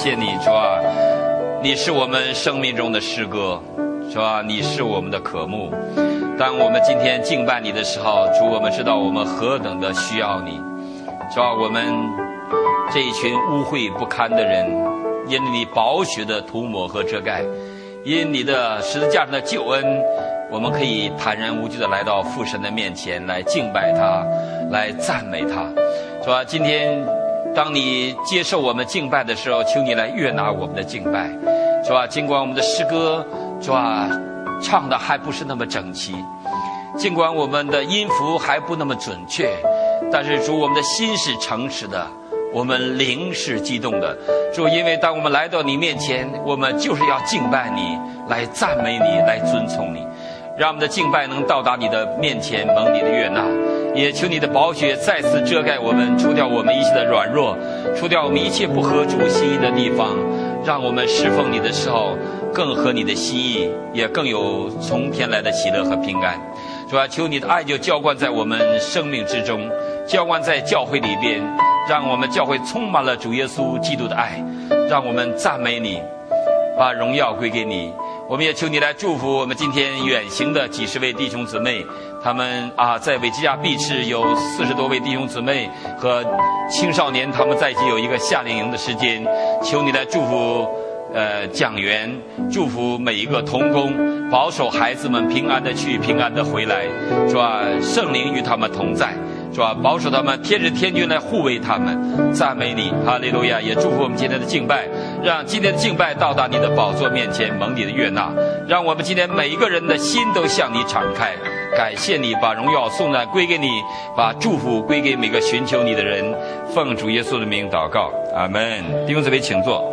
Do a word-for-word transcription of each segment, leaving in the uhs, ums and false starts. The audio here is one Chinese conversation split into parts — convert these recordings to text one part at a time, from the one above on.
谢你，主啊，你是我们生命中的诗歌，主啊，你是我们的渴慕。当我们今天敬拜你的时候，主，我们知道我们何等的需要你。主啊，我们这一群污秽不堪的人，因你宝血的涂抹和遮盖，因你的十字架上的救恩，我们可以坦然无惧地来到父神的面前，来敬拜他，来赞美他。主啊，今天当你接受我们敬拜的时候，求你来悦纳我们的敬拜。主啊，尽管我们的诗歌，主啊，唱的还不是那么整齐，尽管我们的音符还不那么准确，但是主，我们的心是诚实的，我们灵是激动的。主，因为当我们来到你面前，我们就是要敬拜你，来赞美你，来尊崇你，让我们的敬拜能到达你的面前，蒙你的悦纳。也求你的宝血再次遮盖我们，除掉我们一切的软弱，除掉我们一切不合主心意的地方，让我们侍奉你的时候更合你的心意，也更有从天来的喜乐和平安。主啊，求你的爱就浇灌在我们生命之中，浇灌在教会里边，让我们教会充满了主耶稣基督的爱，让我们赞美你，把荣耀归给你。我们也求你来祝福我们今天远行的几十位弟兄姊妹，他们啊，在韦基亚碧池有四十多位弟兄姊妹和青少年，他们在一起有一个夏令营的时间。求你来祝福呃讲员，祝福每一个同工，保守孩子们平安的去，平安的回来。主啊，圣灵与他们同在，主啊，保守他们，天使天军来护卫他们。赞美你，哈利路亚！也祝福我们今天的敬拜，让今天的敬拜到达你的宝座面前，蒙你的悦纳。让我们今天每一个人的心都向你敞开。感谢你，把荣耀颂赞归给你，把祝福归给每个寻求你的人。奉主耶稣的名祷告，阿们。弟兄姊妹，请坐。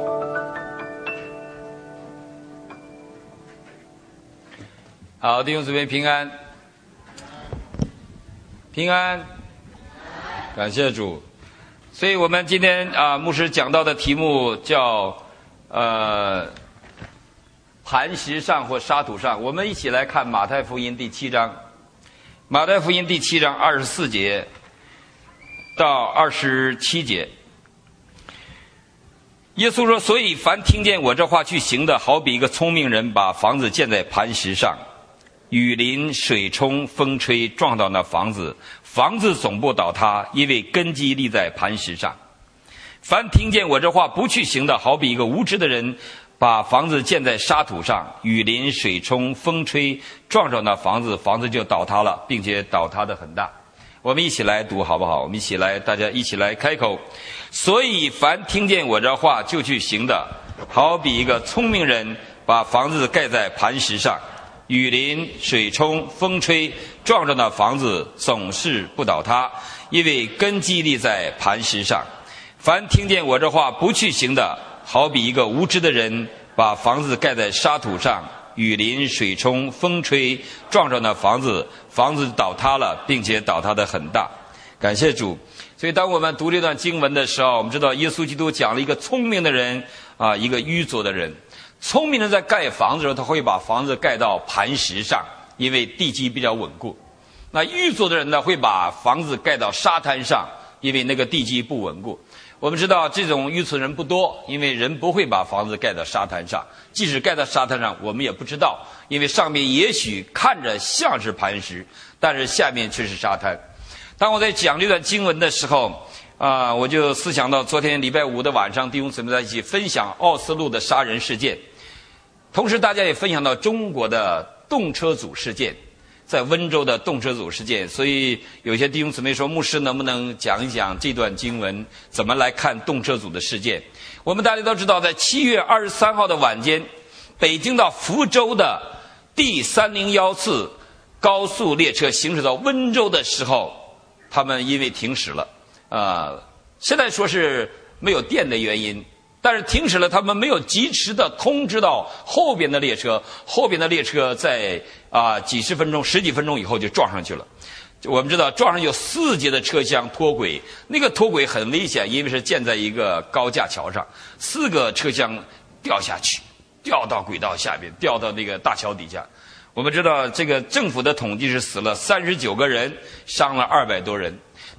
好，弟兄姊妹平安，平安，感谢主。所以我们今天啊，牧师讲到的题目叫呃磐石上或沙土上。我们一起来看马太福音第七章，马太福音第七章二十四节到二十七节。耶稣说：“所以凡听见我这话去行的，好比一个聪明人把房子建在磐石上，雨淋、水冲、风吹，撞到那房子，房子总不倒塌，因为根基立在磐石上。凡听见我这话不去行的，好比一个无知的人把房子建在沙土上，雨淋、水冲、风吹，撞着那房子，房子就倒塌了，并且倒塌的很大。”我们一起来读好不好？我们一起来，大家一起来开口。所以凡听见我这话就去行的，好比一个聪明人把房子盖在磐石上，雨淋、水冲、风吹，撞着那房子总是不倒塌，因为根基立在磐石上。凡听见我这话不去行的，好比一个无知的人把房子盖在沙土上，雨淋、水冲、风吹，撞着那房子，房子倒塌了，并且倒塌的很大。感谢主。所以当我们读这段经文的时候，我们知道耶稣基督讲了一个聪明的人啊，一个愚拙的人。聪明人在盖房子的时候，他会把房子盖到磐石上，因为地基比较稳固。那愚拙的人呢，会把房子盖到沙滩上，因为那个地基不稳固。我们知道这种愚蠢人不多，因为人不会把房子盖到沙滩上，即使盖到沙滩上，我们也不知道，因为上面也许看着像是磐石，但是下面却是沙滩。当我在讲这段经文的时候啊、呃，我就思想到昨天礼拜五的晚上，弟兄姊妹在一起分享奥斯陆的杀人事件，同时大家也分享到中国的动车组事件，在温州的动车组事件。所以有些弟兄姊妹说，牧师能不能讲一讲这段经文怎么来看动车组的事件？我们大家都知道，在七月二十三号的晚间，北京到福州的第三零一次高速列车行驶到温州的时候，他们因为停驶了，呃，现在说是没有电的原因，但是停驶了，他们没有及时的通知到后边的列车，后边的列车在啊、呃、几十分钟、十几分钟以后就撞上去了。我们知道撞上有四节的车厢脱轨，那个脱轨很危险，因为是建在一个高架桥上，四个车厢掉下去，掉到轨道下边，掉到那个大桥底下。我们知道这个政府的统计是死了三十九个人，伤了二百多人。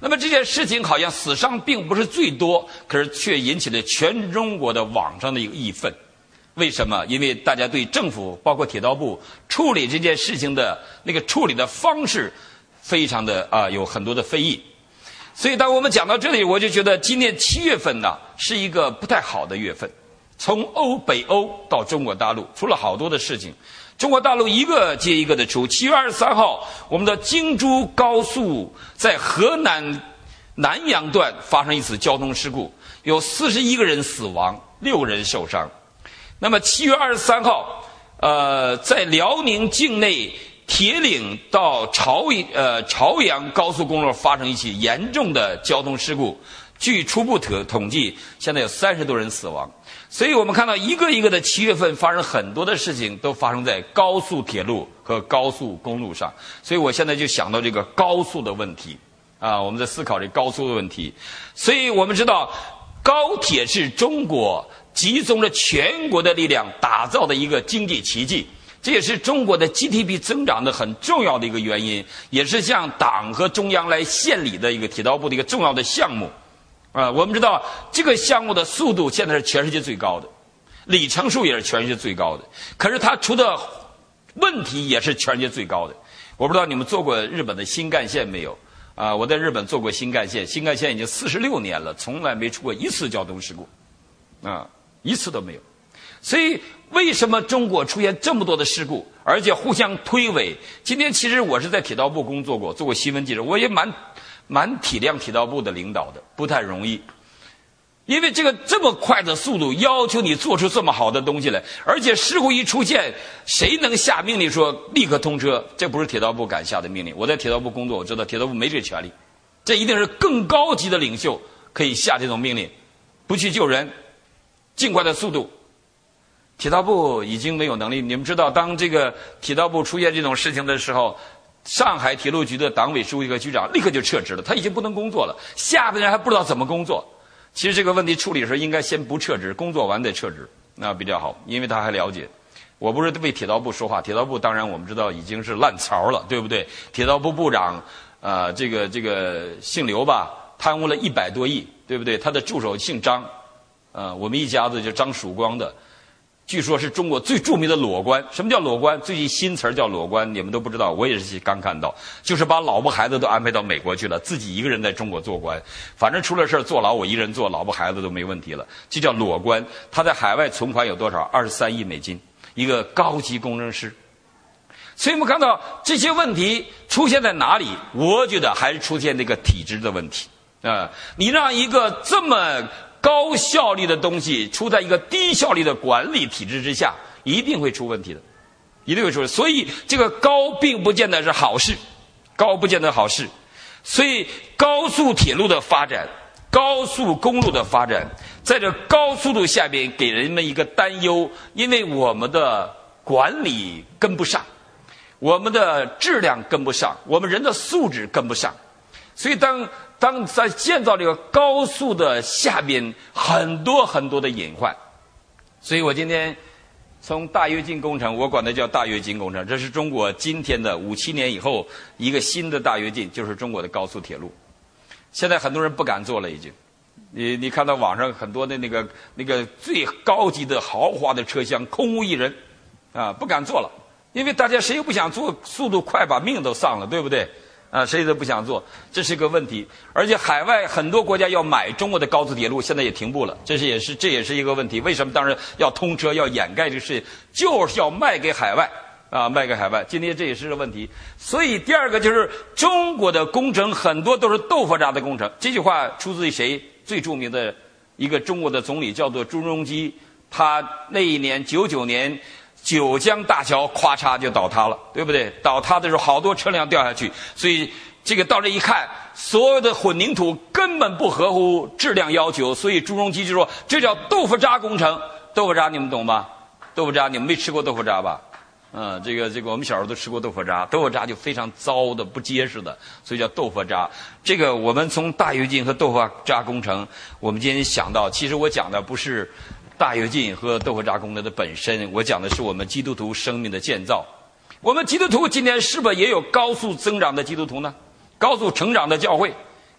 那么这件事情好像死伤并不是最多，可是却引起了全中国的网上的一个义愤。为什么？因为大家对政府包括铁道部处理这件事情的那个处理的方式非常的啊、呃、有很多的非议。所以当我们讲到这里，我就觉得今年七月份呢是一个不太好的月份，从欧北欧到中国大陆出了好多的事情，中国大陆一个接一个的出。七月二十三号，我们的京珠高速在河南南阳段发生一次交通事故，有四十一个人死亡，六个人受伤。那么七月二十三号，呃，在辽宁境内铁岭到朝呃朝阳高速公路发生一起严重的交通事故，据初步统统计，现在有三十多人死亡。所以我们看到一个一个的七月份发生很多的事情，都发生在高速铁路和高速公路上。所以我现在就想到这个高速的问题啊，我们在思考这高速的问题。所以我们知道，高铁是中国集中了全国的力量打造的一个经济奇迹，这也是中国的 G D P 增长的很重要的一个原因，也是向党和中央来献礼的一个铁道部的一个重要的项目。啊、呃，我们知道这个项目的速度现在是全世界最高的，里程数也是全世界最高的，可是它出的问题也是全世界最高的。我不知道你们坐过日本的新干线没有？啊、呃，我在日本坐过新干线，新干线已经四十六年了，从来没出过一次交通事故，啊、呃，一次都没有。所以为什么中国出现这么多的事故，而且互相推诿？今天其实我是在铁道部工作过，做过新闻记者，我也蛮蛮体谅铁道部的领导的，不太容易。因为这个这么快的速度，要求你做出这么好的东西来，而且事故一出现，谁能下命令说立刻通车？这不是铁道部敢下的命令。我在铁道部工作，我知道铁道部没这权利，这一定是更高级的领袖可以下这种命令，不去救人，尽快的速度。铁道部已经没有能力。你们知道，当这个铁道部出现这种事情的时候，上海铁路局的党委书记和局长立刻就撤职了，他已经不能工作了，下边人还不知道怎么工作。其实这个问题处理的时候应该先不撤职，工作完再撤职，那比较好，因为他还了解。我不是为铁道部说话，铁道部当然我们知道已经是烂槽了，对不对？铁道部部长呃这个这个姓刘吧，贪污了一百多亿，对不对？他的助手姓张，呃我们一家子就张曙光的，据说是中国最著名的裸官。什么叫裸官？最近新词儿叫裸官，你们都不知道，我也是刚看到，就是把老婆孩子都安排到美国去了，自己一个人在中国做官，反正出了事儿坐牢我一人坐，老婆孩子都没问题了，这叫裸官。他在海外存款有多少？二十三亿美金，一个高级工程师。所以我们看到这些问题出现在哪里？我觉得还是出现这个体制的问题啊、呃！你让一个这么高效率的东西出在一个低效率的管理体制之下，一定会出问题的，一定会出问题。所以这个高并不见得是好事，高不见得好事。所以高速铁路的发展，高速公路的发展，在这高速度下边给人们一个担忧，因为我们的管理跟不上，我们的质量跟不上，我们人的素质跟不上。所以当当在建造这个高速的下边，很多很多的隐患。所以我今天从大跃进工程，我管它叫大跃进工程，这是中国今天的五七年以后一个新的大跃进，就是中国的高速铁路。现在很多人不敢做了，已经。你你看到网上很多的那个那个最高级的豪华的车厢空无一人，啊，不敢做了，因为大家谁也不想做，速度快把命都丧了，对不对？啊，谁都不想做，这是个问题。而且海外很多国家要买中国的高速铁路，现在也停步了，这是也是这也是一个问题。为什么？当然要通车，要掩盖这个事情，就是要卖给海外啊，卖给海外。今天这也是个问题。所以第二个就是中国的工程很多都是豆腐渣的工程。这句话出自于谁？最著名的一个中国的总理叫做朱镕基，他那一年九九年。九江大桥咵嚓就倒塌了，对不对？倒塌的时候好多车辆掉下去，所以这个到这一看，所有的混凝土根本不合乎质量要求，所以朱镕基就说这叫豆腐渣工程。豆腐渣你们懂吗？豆腐渣你们没吃过豆腐渣吧？嗯，这个这个我们小时候都吃过豆腐渣，豆腐渣就非常糟的不结实的，所以叫豆腐渣。这个我们从大跃进和豆腐渣工程，我们今天想到，其实我讲的不是大跃进和豆腐渣工程的本身，我讲的是我们基督徒生命的建造。我们基督徒今天是不是也有高速增长的基督徒呢？高速成长的教会，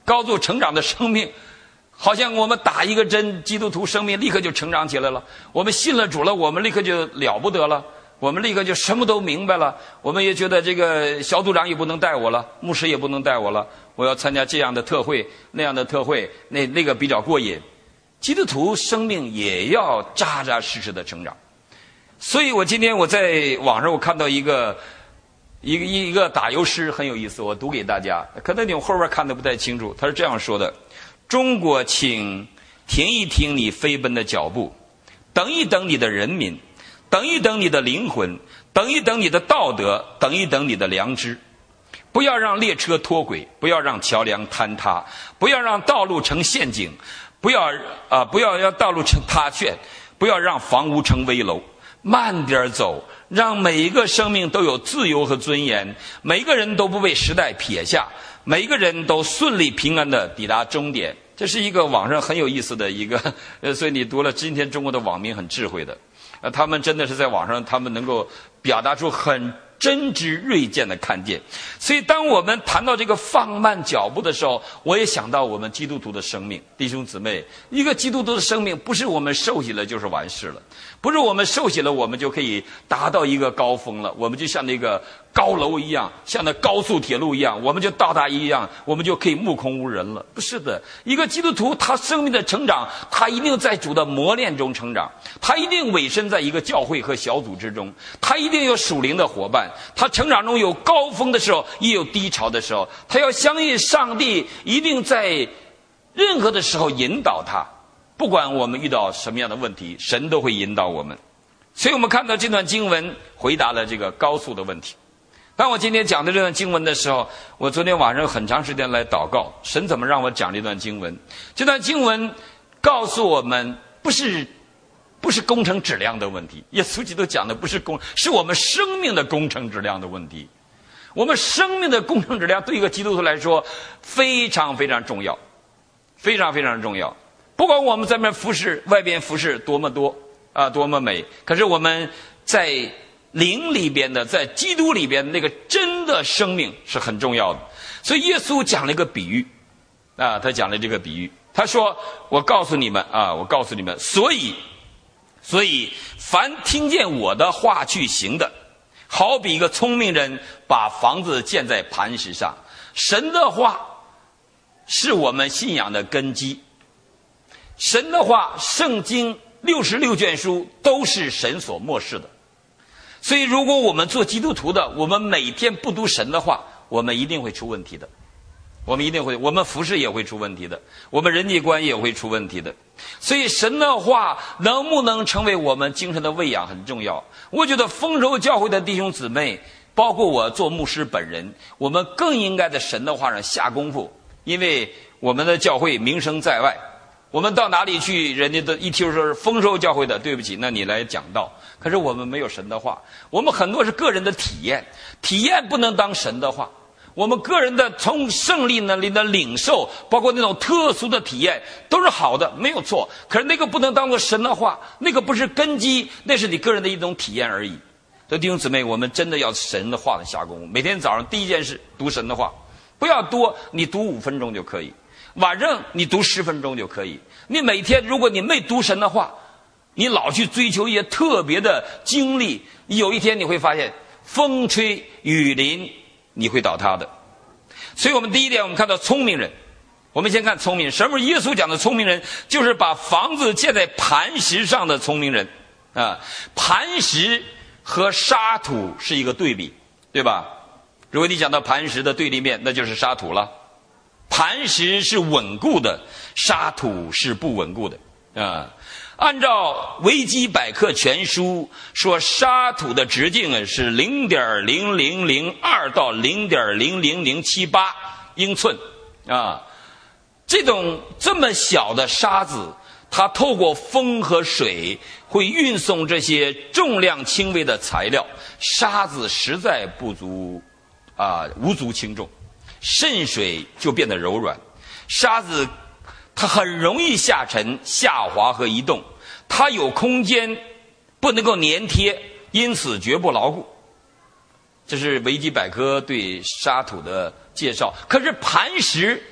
高度成长的生命，好像我们打一个针，基督徒生命立刻就成长起来了。我们信了主了，我们立刻就了不得了，我们立刻就什么都明白了。我们也觉得这个小组长也不能带我了，牧师也不能带我了，我要参加这样的特会那样的特会，那那个比较过瘾。基督徒生命也要扎扎实实的成长。所以我今天我在网上我看到一个一个一个打油诗很有意思，我读给大家，可能你们后边看得不太清楚。他是这样说的：中国，请停一停你飞奔的脚步，等一等你的人民，等一等你的灵魂，等一等你的道德，等一等你的良知。不要让列车脱轨，不要让桥梁坍塌，不要让道路成陷阱，不要啊、呃，不要让道路成塌陷，不要让房屋成危楼。慢点走，让每一个生命都有自由和尊严，每一个人都不被时代撇下，每一个人都顺利平安的抵达终点。这是一个网上很有意思的一个，呃，所以你读了今天中国的网民很智慧的，呃，他们真的是在网上，他们能够表达出很真知锐见的看见。所以当我们谈到这个放慢脚步的时候，我也想到我们基督徒的生命。弟兄姊妹，一个基督徒的生命不是我们受洗了就是完事了，不是我们受洗了我们就可以达到一个高峰了，我们就像那个高楼一样，像那高速铁路一样，我们就到达一样，我们就可以目空无人了。不是的，一个基督徒他生命的成长，他一定在主的磨练中成长，他一定委身在一个教会和小组之中，他一定有属灵的伙伴，他成长中有高峰的时候也有低潮的时候，他要相信上帝一定在任何的时候引导他，不管我们遇到什么样的问题，神都会引导我们。所以我们看到这段经文回答了这个高速的问题。当我今天讲的这段经文的时候，我昨天晚上很长时间来祷告，神怎么让我讲这段经文？这段经文告诉我们，不是不是工程质量的问题，耶稣基督讲的不是工，是我们生命的工程质量的问题。我们生命的工程质量对一个基督徒来说非常非常重要，非常非常重要。不管我们在那边服侍，外边服侍多么多啊，多么美，可是我们在灵里边的，在基督里边那个真的生命是很重要的。所以耶稣讲了一个比喻啊，他讲了这个比喻，他说：我告诉你们啊，我告诉你们，所以所以凡听见我的话去行的，好比一个聪明人把房子建在磐石上。神的话是我们信仰的根基，神的话，圣经六十六卷书都是神所默示的。所以如果我们做基督徒的，我们每天不读神的话，我们一定会出问题的，我们一定会，我们服侍也会出问题的，我们人际关系也会出问题的。所以神的话能不能成为我们精神的喂养很重要。我觉得丰收教会的弟兄姊妹，包括我做牧师本人，我们更应该在神的话上下功夫。因为我们的教会名声在外，我们到哪里去，人家都一听说是丰收教会的，对不起，那你来讲道。可是我们没有神的话，我们很多是个人的体验，体验不能当神的话。我们个人的从胜利那里的领受，包括那种特殊的体验，都是好的，没有错。可是那个不能当作神的话，那个不是根基，那是你个人的一种体验而已。所以弟兄姊妹，我们真的要神的话的下功夫。每天早上第一件事读神的话，不要多，你读五分钟就可以，晚上你读十分钟就可以。你每天如果你没读神的话，你老去追求一些特别的经历，有一天你会发现风吹雨淋，你会倒塌的。所以我们第一点，我们看到聪明人。我们先看聪明人，什么是耶稣讲的聪明人？就是把房子建在磐石上的聪明人啊。磐石和沙土是一个对比，对吧？如果你讲到磐石的对立面，那就是沙土了。磐石是稳固的，沙土是不稳固的啊。按照维基百科全书说，沙土的直径是 零点零零零二 到 零点零零零七八 英寸啊。这种这么小的沙子，它透过风和水会运送这些重量轻微的材料，沙子实在不足啊，无足轻重，渗水就变得柔软。沙子它很容易下沉、下滑和移动，它有空间，不能够粘贴，因此绝不牢固。这是维基百科对沙土的介绍。可是磐石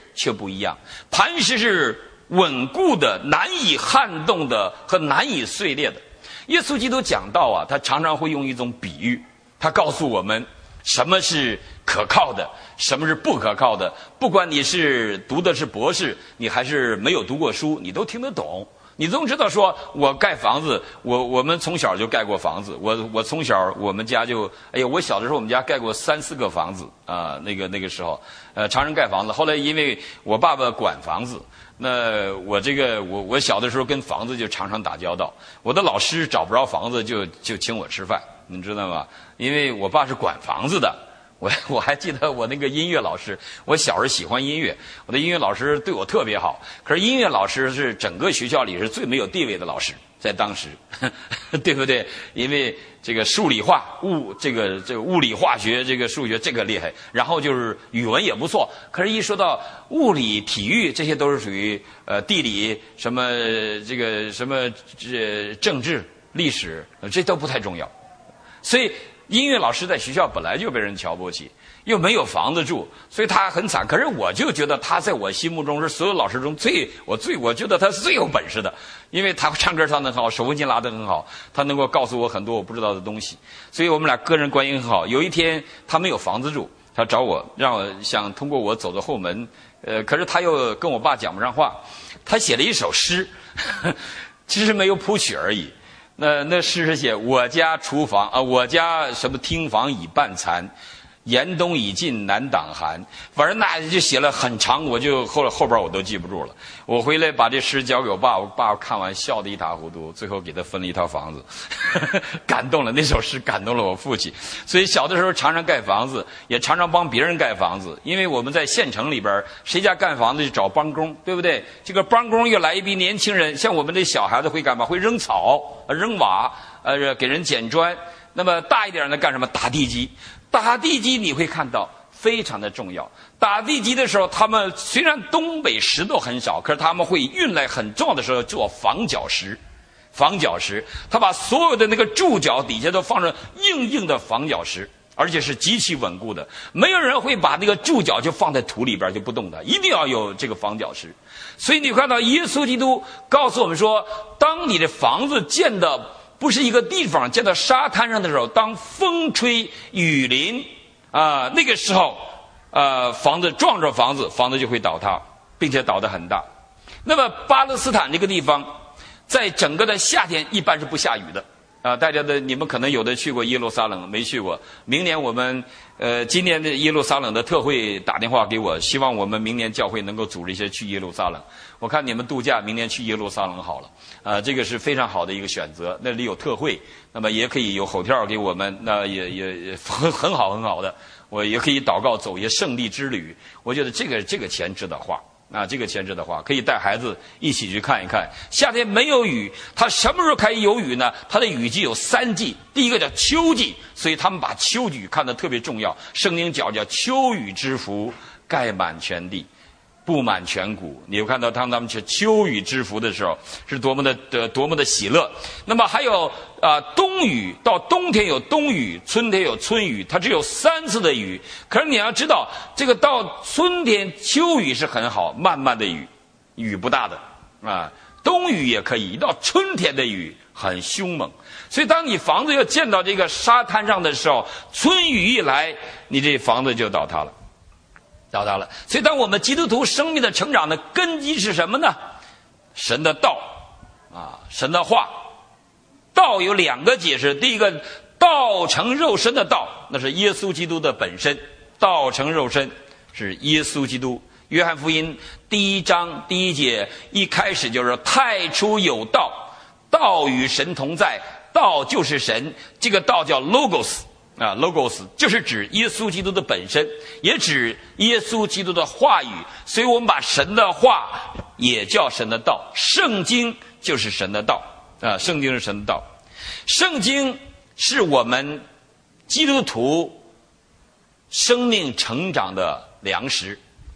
却不一样，磐石是稳固的、难以撼动的和难以碎裂的。耶稣基督讲道啊，他常常会用一种比喻，他告诉我们什么是可靠的，什么是不可靠的。不管你是读的是博士，你还是没有读过书，你都听得懂。你都知道说，我盖房子，我我们从小就盖过房子。我我从小我们家就，哎呀，我小的时候我们家盖过三四个房子啊、呃，那个那个时候，呃，常常盖房子。后来因为我爸爸管房子，那我这个我我小的时候跟房子就常常打交道。我的老师找不着房子就就请我吃饭，你知道吗？因为我爸是管房子的。我我还记得我那个音乐老师，我小时候喜欢音乐，我的音乐老师对我特别好。可是音乐老师是整个学校里是最没有地位的老师，在当时，呵呵对不对？因为这个数理化、物这个这个物理化学、这个数学这个厉害，然后就是语文也不错。可是，一说到物理、体育，这些都是属于呃地理什么这个什么这政治、历史，这都不太重要，所以。音乐老师在学校本来就被人瞧不起，又没有房子住，所以他很惨。可是我就觉得他在我心目中是所有老师中最我最我觉得他是最有本事的，因为他唱歌唱得很好，手风琴拉得很好，他能够告诉我很多我不知道的东西，所以我们俩个人关系很好。有一天他没有房子住，他找我，让我想通过我走到后门，呃，可是他又跟我爸讲不上话，他写了一首诗，呵呵其实没有谱曲而已。那那诗是写我家厨房啊，我家什么厅房已半残，严冬已尽难挡寒，反正那就写了很长，我就后后边我都记不住了。我回来把这诗交给我爸，我爸看完笑得一塌糊涂，最后给他分了一套房子，感动了那首诗，感动了我父亲。所以小的时候常常盖房子，也常常帮别人盖房子，因为我们在县城里边，谁家盖房子就找帮工，对不对？这个帮工又来一批年轻人，像我们这小孩子会干嘛？会扔草、扔瓦，呃，给人捡砖。那么大一点的干什么？打地基。打地基你会看到非常的重要。打地基的时候，他们虽然东北石头很少，可是他们会运来很重要的时候做防脚石。防脚石，他把所有的那个柱脚底下都放上硬硬的防脚石，而且是极其稳固的。没有人会把那个柱脚就放在土里边就不动的，一定要有这个防脚石。所以你看到耶稣基督告诉我们说，当你的房子建的不是一个地方，建到沙滩上的时候，当风吹雨淋啊、呃，那个时候呃，房子撞着房子，房子就会倒塌，并且倒得很大。那么巴勒斯坦这个地方，在整个的夏天一般是不下雨的啊、呃。大家的你们可能有的去过耶路撒冷，没去过。明年我们呃，今年的耶路撒冷的特会打电话给我，希望我们明年教会能够组织一些去耶路撒冷。我看你们度假，明年去耶路撒冷好了。啊、呃，这个是非常好的一个选择。那里有特会，那么也可以有 hotel 给我们，那也也也很很好很好的。我也可以祷告走一些圣地之旅。我觉得这个这个钱值得花。啊，这个钱值得花，可以带孩子一起去看一看。夏天没有雨，它什么时候开始有雨呢？它的雨季有三季，第一个叫秋季，所以他们把秋雨看得特别重要。圣经讲叫秋雨之福，盖满全地，布满全谷。你有看到当他们去秋雨之福的时候，是多么的的多么的喜乐。那么还有啊、呃，冬雨，到冬天有冬雨，春天有春雨，它只有三次的雨。可是你要知道，这个到春天秋雨是很好，慢慢的雨，雨不大的啊。冬雨也可以，一到春天的雨很凶猛。所以当你房子要建到这个沙滩上的时候，春雨一来，你这房子就倒塌了。到达了，所以当我们基督徒生命的成长的根基是什么呢？神的道啊，神的话。道有两个解释，第一个，道成肉身的道，那是耶稣基督的本身。道成肉身是耶稣基督。约翰福音第一章第一节一开始就是太初有道，道与神同在，道就是神。这个道叫 logos。啊 ，logos 就是指耶稣基督的本身，也指耶稣基督的话语，所以我们把神的话也叫神的道，圣经就是神的道啊，圣经是神的道，圣经是我们基督徒生命成长的粮食。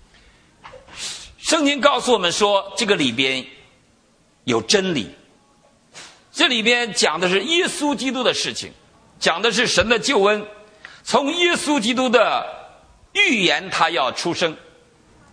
圣经告诉我们说，这个里边有真理，这里边讲的是耶稣基督的事情。讲的是神的救恩，从耶稣基督的预言他要出生，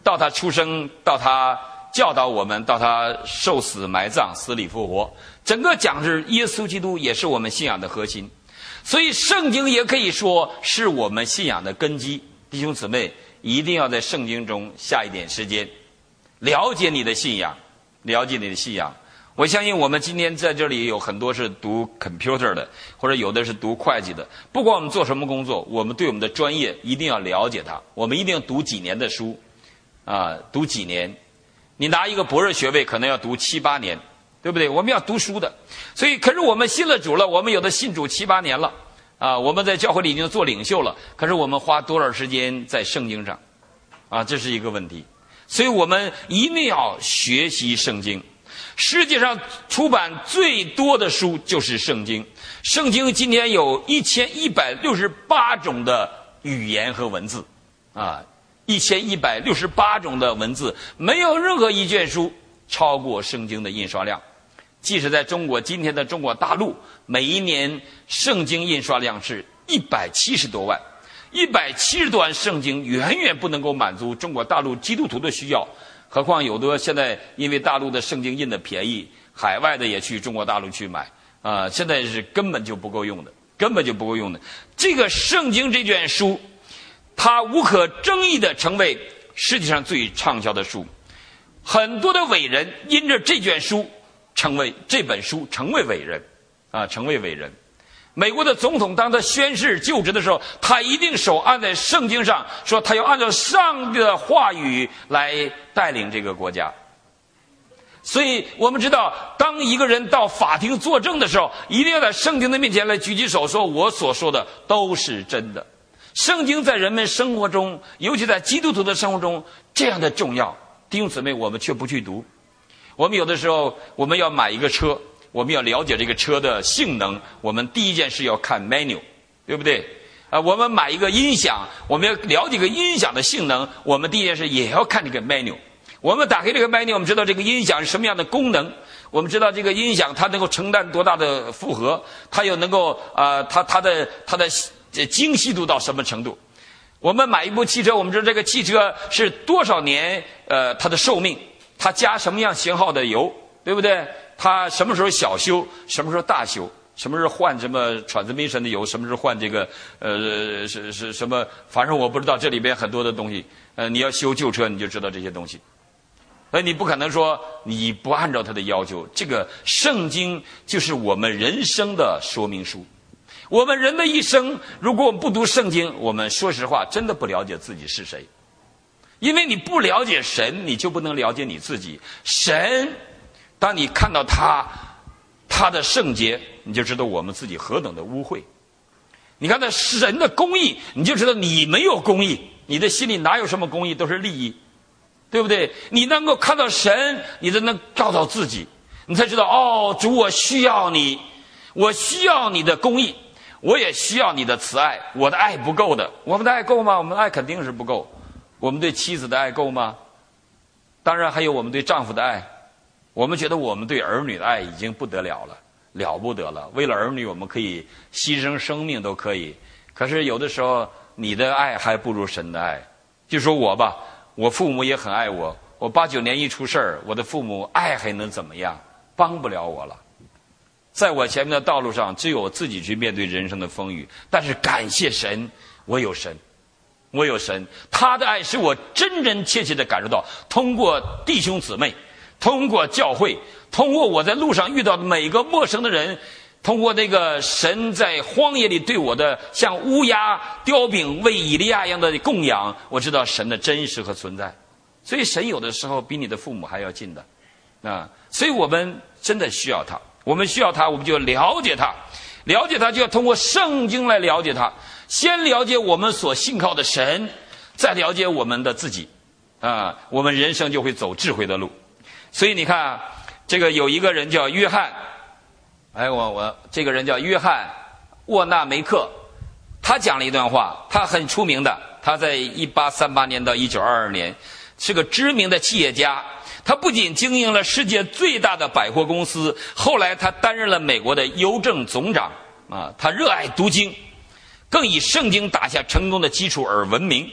到他出生，到他教导我们，到他受死埋葬，死里复活，整个讲是耶稣基督也是我们信仰的核心。所以圣经也可以说是我们信仰的根基。弟兄姊妹，一定要在圣经中下一点时间，了解你的信仰，了解你的信仰。我相信我们今天在这里有很多是读 computer 的，或者有的是读会计的。不管我们做什么工作，我们对我们的专业一定要了解它。我们一定要读几年的书，啊，读几年。你拿一个博士学位，可能要读七八年，对不对？我们要读书的。所以，可是我们信了主了，我们有的信主七八年了，啊，我们在教会里已经做领袖了。可是我们花多少时间在圣经上？啊，这是一个问题。所以我们一定要学习圣经。世界上出版最多的书就是圣经。圣经今天有一千一百六十八种的语言和文字，啊，一千一百六十八种的文字，没有任何一卷书超过圣经的印刷量。即使在中国今天的中国大陆，每一年圣经印刷量是一百七十多万，一百七十多万圣经远远不能够满足中国大陆基督徒的需要。何况有的现在因为大陆的圣经印的便宜，海外的也去中国大陆去买，啊、呃，现在是根本就不够用的，根本就不够用的。这个圣经这卷书，它无可争议的成为世界上最畅销的书。很多的伟人因着这卷书成为这本书成为伟人，啊，成为伟人。美国的总统当他宣誓就职的时候，他一定手按在圣经上，说他要按照上帝的话语来带领这个国家。所以我们知道，当一个人到法庭作证的时候，一定要在圣经的面前来举起手，说我所说的都是真的。圣经在人们生活中，尤其在基督徒的生活中这样的重要，弟兄姊妹，我们却不去读。我们有的时候我们要买一个车，我们要了解这个车的性能，我们第一件事要看 menu， 对不对？啊，我们买一个音响，我们要了解个音响的性能，我们第一件事也要看这个 menu。我们打开这个 menu， 我们知道这个音响是什么样的功能，我们知道这个音响它能够承担多大的负荷，它又能够呃，它它的它的精细度到什么程度。我们买一部汽车，我们知道这个汽车是多少年呃它的寿命，它加什么样型号的油，对不对？它什么时候小修，什么时候大修，什么时候换什么 transmission 的油，什么时候换这个呃是是什么，反正我不知道，这里边很多的东西。呃，你要修旧车，你就知道这些东西。所以你不可能说你不按照他的要求。这个圣经就是我们人生的说明书。我们人的一生，如果我们不读圣经，我们说实话真的不了解自己是谁。因为你不了解神，你就不能了解你自己。神，当你看到他他的圣洁，你就知道我们自己何等的污秽。你看到神的公义，你就知道你没有公义，你的心里哪有什么公义，都是利益，对不对？你能够看到神，你才能照到自己，你才知道，哦，主，我需要你，我需要你的公义，我也需要你的慈爱。我的爱不够的，我们的爱够吗？我们的爱肯定是不够。我们对妻子的爱够吗？当然还有我们对丈夫的爱。我们觉得我们对儿女的爱已经不得了了，了不得了。为了儿女，我们可以牺牲生命都可以。可是有的时候，你的爱还不如神的爱。就说我吧，我父母也很爱我。我八九年一出事儿，我的父母爱还能怎么样？帮不了我了。在我前面的道路上，只有我自己去面对人生的风雨。但是感谢神，我有神。我有神，他的爱使我真真切切地感受到，通过弟兄姊妹，通过教会，通过我在路上遇到的每个陌生的人，通过那个神在荒野里对我的像乌鸦叼饼为以利亚一样的供养，我知道神的真实和存在。所以神有的时候比你的父母还要近的啊！所以我们真的需要他，我们需要他，我们就了解他，了解他就要通过圣经来了解他。先了解我们所信靠的神，再了解我们的自己，啊，我们人生就会走智慧的路。所以你看，这个有一个人叫约翰，哎，我我这个人叫约翰沃纳梅克，他讲了一段话，他很出名的，他在一八三八年到一九二二年是个知名的企业家。他不仅经营了世界最大的百货公司，后来他担任了美国的邮政总长啊，他热爱读经，更以圣经打下成功的基础而闻名。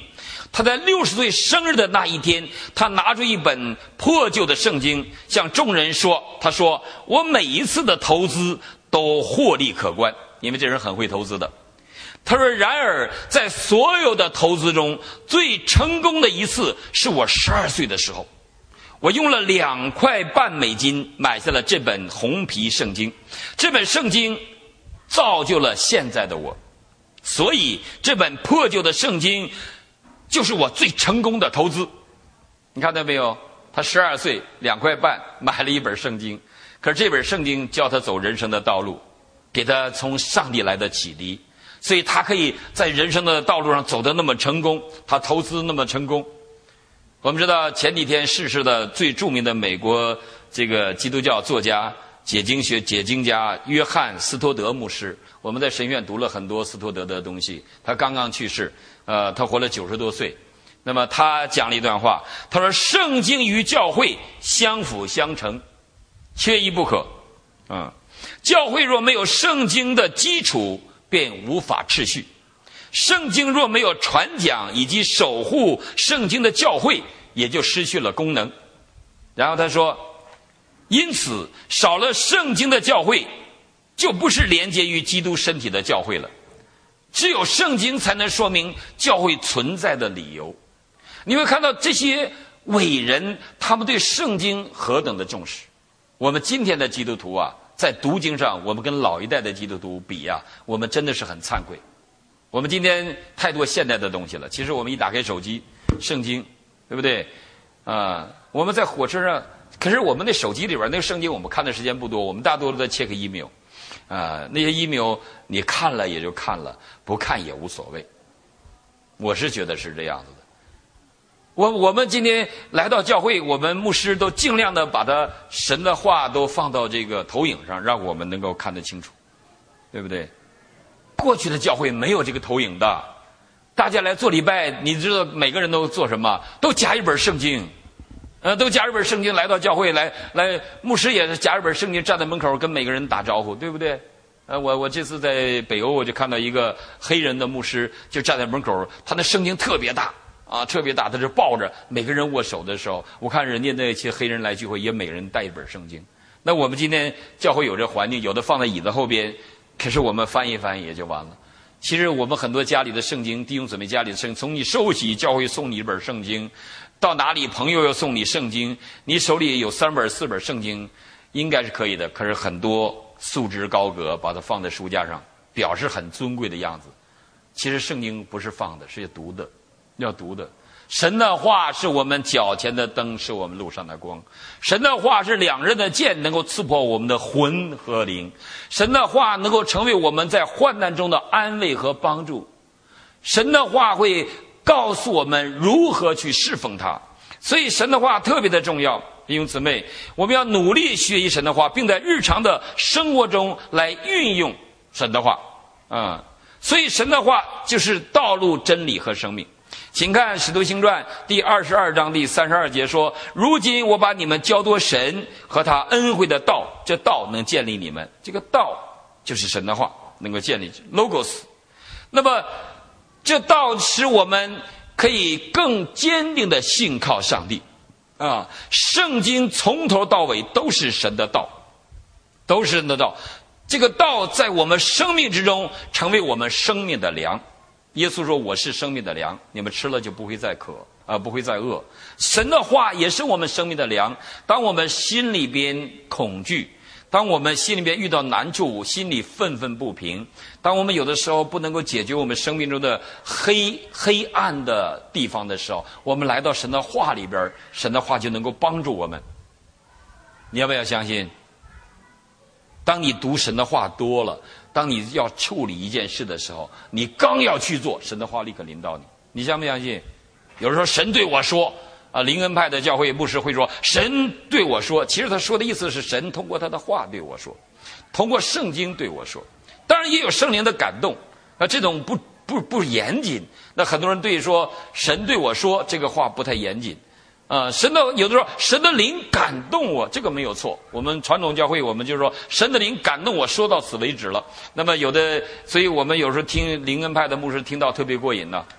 他在六十岁生日的那一天，他拿出一本破旧的圣经，向众人说：“他说我每一次的投资都获利可观，因为这人很会投资的。”他说：“然而，在所有的投资中，最成功的一次是我十二岁的时候，我用了两块半美金买下了这本红皮圣经。这本圣经造就了现在的我，所以这本破旧的圣经就是我最成功的投资。”你看到没有？他十二岁，两块半买了一本圣经，可是这本圣经教他走人生的道路，给他从上帝来的启迪，所以他可以在人生的道路上走得那么成功，他投资那么成功。我们知道前几天逝世的最著名的美国这个基督教作家、解经学解经家约翰斯托德牧师，我们在神院读了很多斯托德的东西。他刚刚去世，呃，他活了九十多岁。那么他讲了一段话，他说：“圣经与教会相辅相成，缺一不可。嗯，教会若没有圣经的基础，便无法秩序；圣经若没有传讲以及守护圣经的教会，也就失去了功能。”然后他说：“因此，少了圣经的教会，就不是连接于基督身体的教会了。只有圣经才能说明教会存在的理由。”你会看到这些伟人，他们对圣经何等的重视。我们今天的基督徒啊，在读经上，我们跟老一代的基督徒比啊，我们真的是很惭愧。我们今天太多现代的东西了。其实我们一打开手机，圣经，对不对？啊、呃，我们在火车上，可是我们那手机里边那个圣经，我们看的时间不多，我们大多都在 check email， 啊、呃，那些 email 你看了也就看了，不看也无所谓。我是觉得是这样子的。我我们今天来到教会，我们牧师都尽量的把他神的话都放到这个投影上，让我们能够看得清楚，对不对？过去的教会没有这个投影的，大家来做礼拜，你知道每个人都做什么？都夹一本圣经，呃，都夹一本圣经来到教会来来，牧师也是夹一本圣经站在门口跟每个人打招呼，对不对？呃，我我这次在北欧，我就看到一个黑人的牧师就站在门口，他那圣经特别大。啊，特别大，他就抱着每个人握手的时候，我看人家那些黑人来聚会，也每个人带一本圣经。那我们今天教会有这环境，有的放在椅子后边，可是我们翻一翻也就完了。其实我们很多家里的圣经，弟兄姊妹家里的圣经，从你受洗，教会送你一本圣经，到哪里朋友要送你圣经，你手里有三本四本圣经，应该是可以的。可是很多束之高阁，把它放在书架上，表示很尊贵的样子。其实圣经不是放的，是要读的。要读的，神的话是我们脚前的灯，是我们路上的光。神的话是两刃的剑，能够刺破我们的魂和灵。神的话能够成为我们在患难中的安慰和帮助。神的话会告诉我们如何去侍奉他。所以神的话特别的重要。弟兄姊妹，我们要努力学习神的话，并在日常的生活中来运用神的话。啊、嗯，所以神的话就是道路、真理和生命。请看《使徒行传》第二十二章第三十二节说：“如今我把你们交托神和他恩惠的道，这道能建立你们。”这个道就是神的话，能够建立 logos。那么这道使我们可以更坚定的信靠上帝啊！圣经从头到尾都是神的道，都是神的道。这个道在我们生命之中成为我们生命的粮。耶稣说：“我是生命的粮，你们吃了就不会再渴，啊、呃，不会再饿。”神的话也是我们生命的粮。当我们心里边恐惧，当我们心里边遇到难处，心里愤愤不平，当我们有的时候不能够解决我们生命中的黑黑暗的地方的时候，我们来到神的话里边，神的话就能够帮助我们。你要不要相信？当你读神的话多了，当你要处理一件事的时候，你刚要去做，神的话立刻临到你。你相不相信？有人说神对我说啊，灵恩派的教会牧师会说神对我说，其实他说的意思是神通过他的话对我说，通过圣经对我说。当然也有圣灵的感动，那这种不不不严谨。那很多人对说神对我说这个话不太严谨。啊，神的有的时候神的灵感动我，这个没有错。我们传统教会我们就是说神的灵感动我，说到此为止了。那么有的，所以我们有时候听灵恩派的牧师听到特别过瘾呢。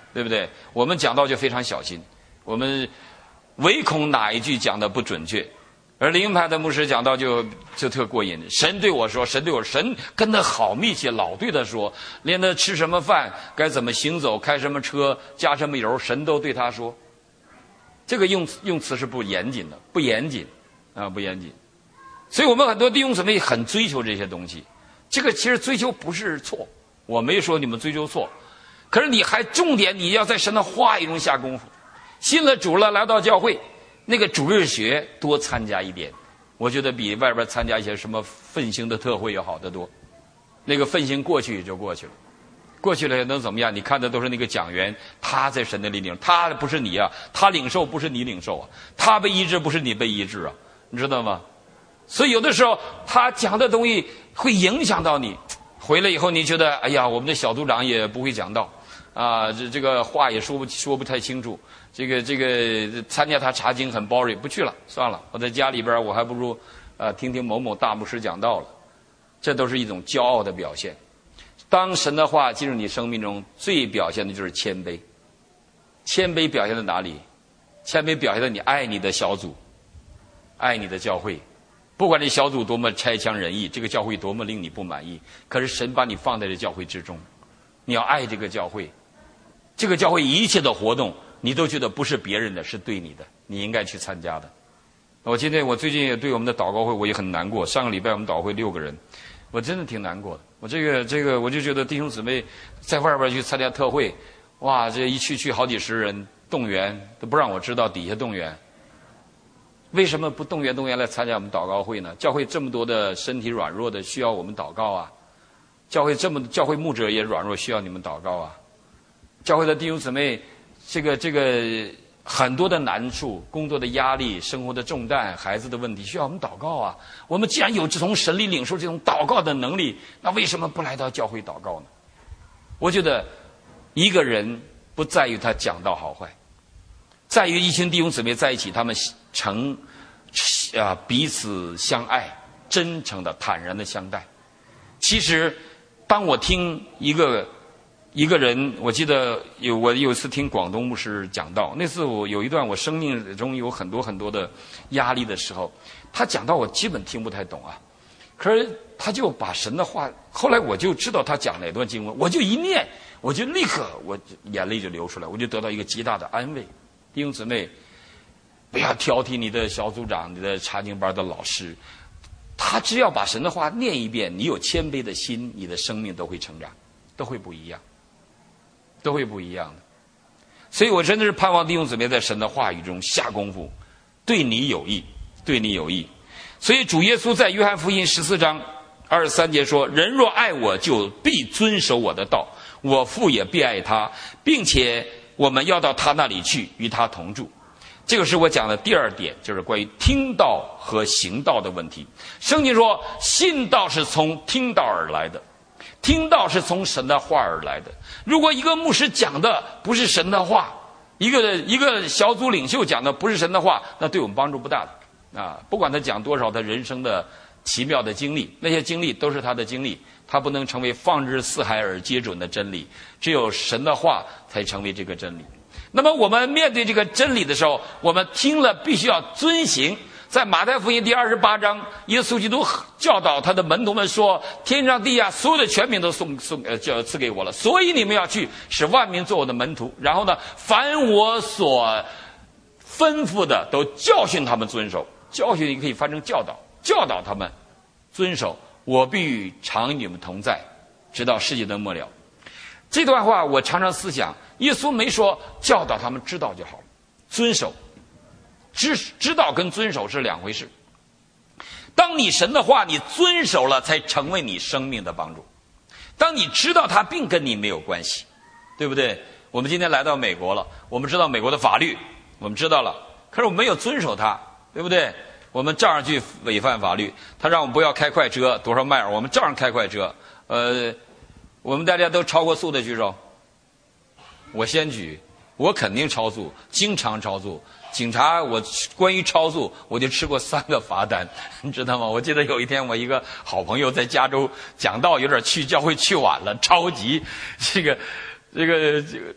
对不对？我们讲道就非常小心，我们唯恐哪一句讲的不准确。而灵派的牧师讲道就就特过瘾，神对我说，神对我说，神跟他好密切，老对他说，连他吃什么饭，该怎么行走，开什么车，加什么油，神都对他说。这个用用词是不严谨的，不严谨啊，不严谨。所以我们很多弟兄姊妹很追求这些东西，这个其实追求不是错，我没说你们追求错，可是你还重点你要在神的话语中下功夫。信了主了，来到教会，那个主日学多参加一点，我觉得比外边参加一些什么奋兴的特会要好得多。那个奋兴过去就过去了，过去了能怎么样？你看的都是那个讲员，他在神的里领，他不是你啊，他领受不是你领受啊，他被医治不是你被医治啊，你知道吗？所以有的时候他讲的东西会影响到你，回来以后你觉得，哎呀，我们的小组长也不会讲道啊，这这个话也说不说不太清楚，这个这个参加他查经很 boring， 不去了，算了，我在家里边我还不如呃听听某某大牧师讲道了。这都是一种骄傲的表现。当神的话进入你生命中，最表现的就是谦卑。谦卑表现在哪里？谦卑表现在你爱你的小组，爱你的教会。不管这小组多么差强人意，这个教会多么令你不满意，可是神把你放在这教会之中，你要爱这个教会。这个教会一切的活动，你都觉得不是别人的，是对你的，你应该去参加的。我今天我最近也对我们的祷告会我也很难过，上个礼拜我们祷告会六个人，我真的挺难过的。我这个这个我就觉得弟兄姊妹在外边去参加特会，哇，这一去去好几十人，动员都不让我知道底下动员。为什么不动员动员来参加我们祷告会呢？教会这么多的身体软弱的需要我们祷告啊，教会这么教会牧者也软弱，需要你们祷告啊。教会的弟兄姊妹，这个这个很多的难处，工作的压力，生活的重担，孩子的问题，需要我们祷告啊。我们既然有从神里领受这种祷告的能力，那为什么不来到教会祷告呢？我觉得一个人不在于他讲道好坏，在于一群弟兄姊妹在一起，他们诚啊彼此相爱，真诚的坦然的相待。其实当我听一个一个人，我记得有我有一次听广东牧师讲道，那次我有一段我生命中有很多很多的压力的时候，他讲道我基本听不太懂啊，可是他就把神的话，后来我就知道他讲哪段经文，我就一念，我就立刻我眼泪就流出来，我就得到一个极大的安慰。弟兄姊妹，不要挑剔你的小组长、你的查经班的老师，他只要把神的话念一遍，你有谦卑的心，你的生命都会成长，都会不一样。都会不一样的。所以我真的是盼望弟兄姊妹在神的话语中下功夫，对你有益，对你有益。所以主耶稣在约翰福音十四章二十三节说，人若爱我，就必遵守我的道，我父也必爱他，并且我们要到他那里去，与他同住。这个是我讲的第二点，就是关于听道和行道的问题。圣经说信道是从听道而来的，听道是从神的话而来的。如果一个牧师讲的不是神的话，一个一个小组领袖讲的不是神的话，那对我们帮助不大的啊！不管他讲多少他人生的奇妙的经历，那些经历都是他的经历，他不能成为放之四海而皆准的真理，只有神的话才成为这个真理。那么我们面对这个真理的时候，我们听了必须要遵行。在马太福音第二十八章，耶稣基督教导他的门徒们说，天上地下所有的权柄都送送呃叫赐给我了，所以你们要去使万民做我的门徒，然后呢，凡我所吩咐的都教训他们遵守。教训也可以翻成教导，教导他们遵守，我必与常与你们同在，直到世界的末了。这段话我常常思想，耶稣没说教导他们知道就好了，遵守知知道跟遵守是两回事。当你神的话你遵守了，才成为你生命的帮助。当你知道它并跟你没有关系，对不对？我们今天来到美国了，我们知道美国的法律，我们知道了，可是我们没有遵守它，对不对？我们照样去违反法律。他让我们不要开快车，多少迈尔，我们照样开快车。呃，我们大家都超过速的举手。我先举，我肯定超速，经常超速。警察，我关于超速，我就吃过三个罚单，你知道吗？我记得有一天，我一个好朋友在加州讲道，有点去教会去晚了，着急，这个，这个，这个，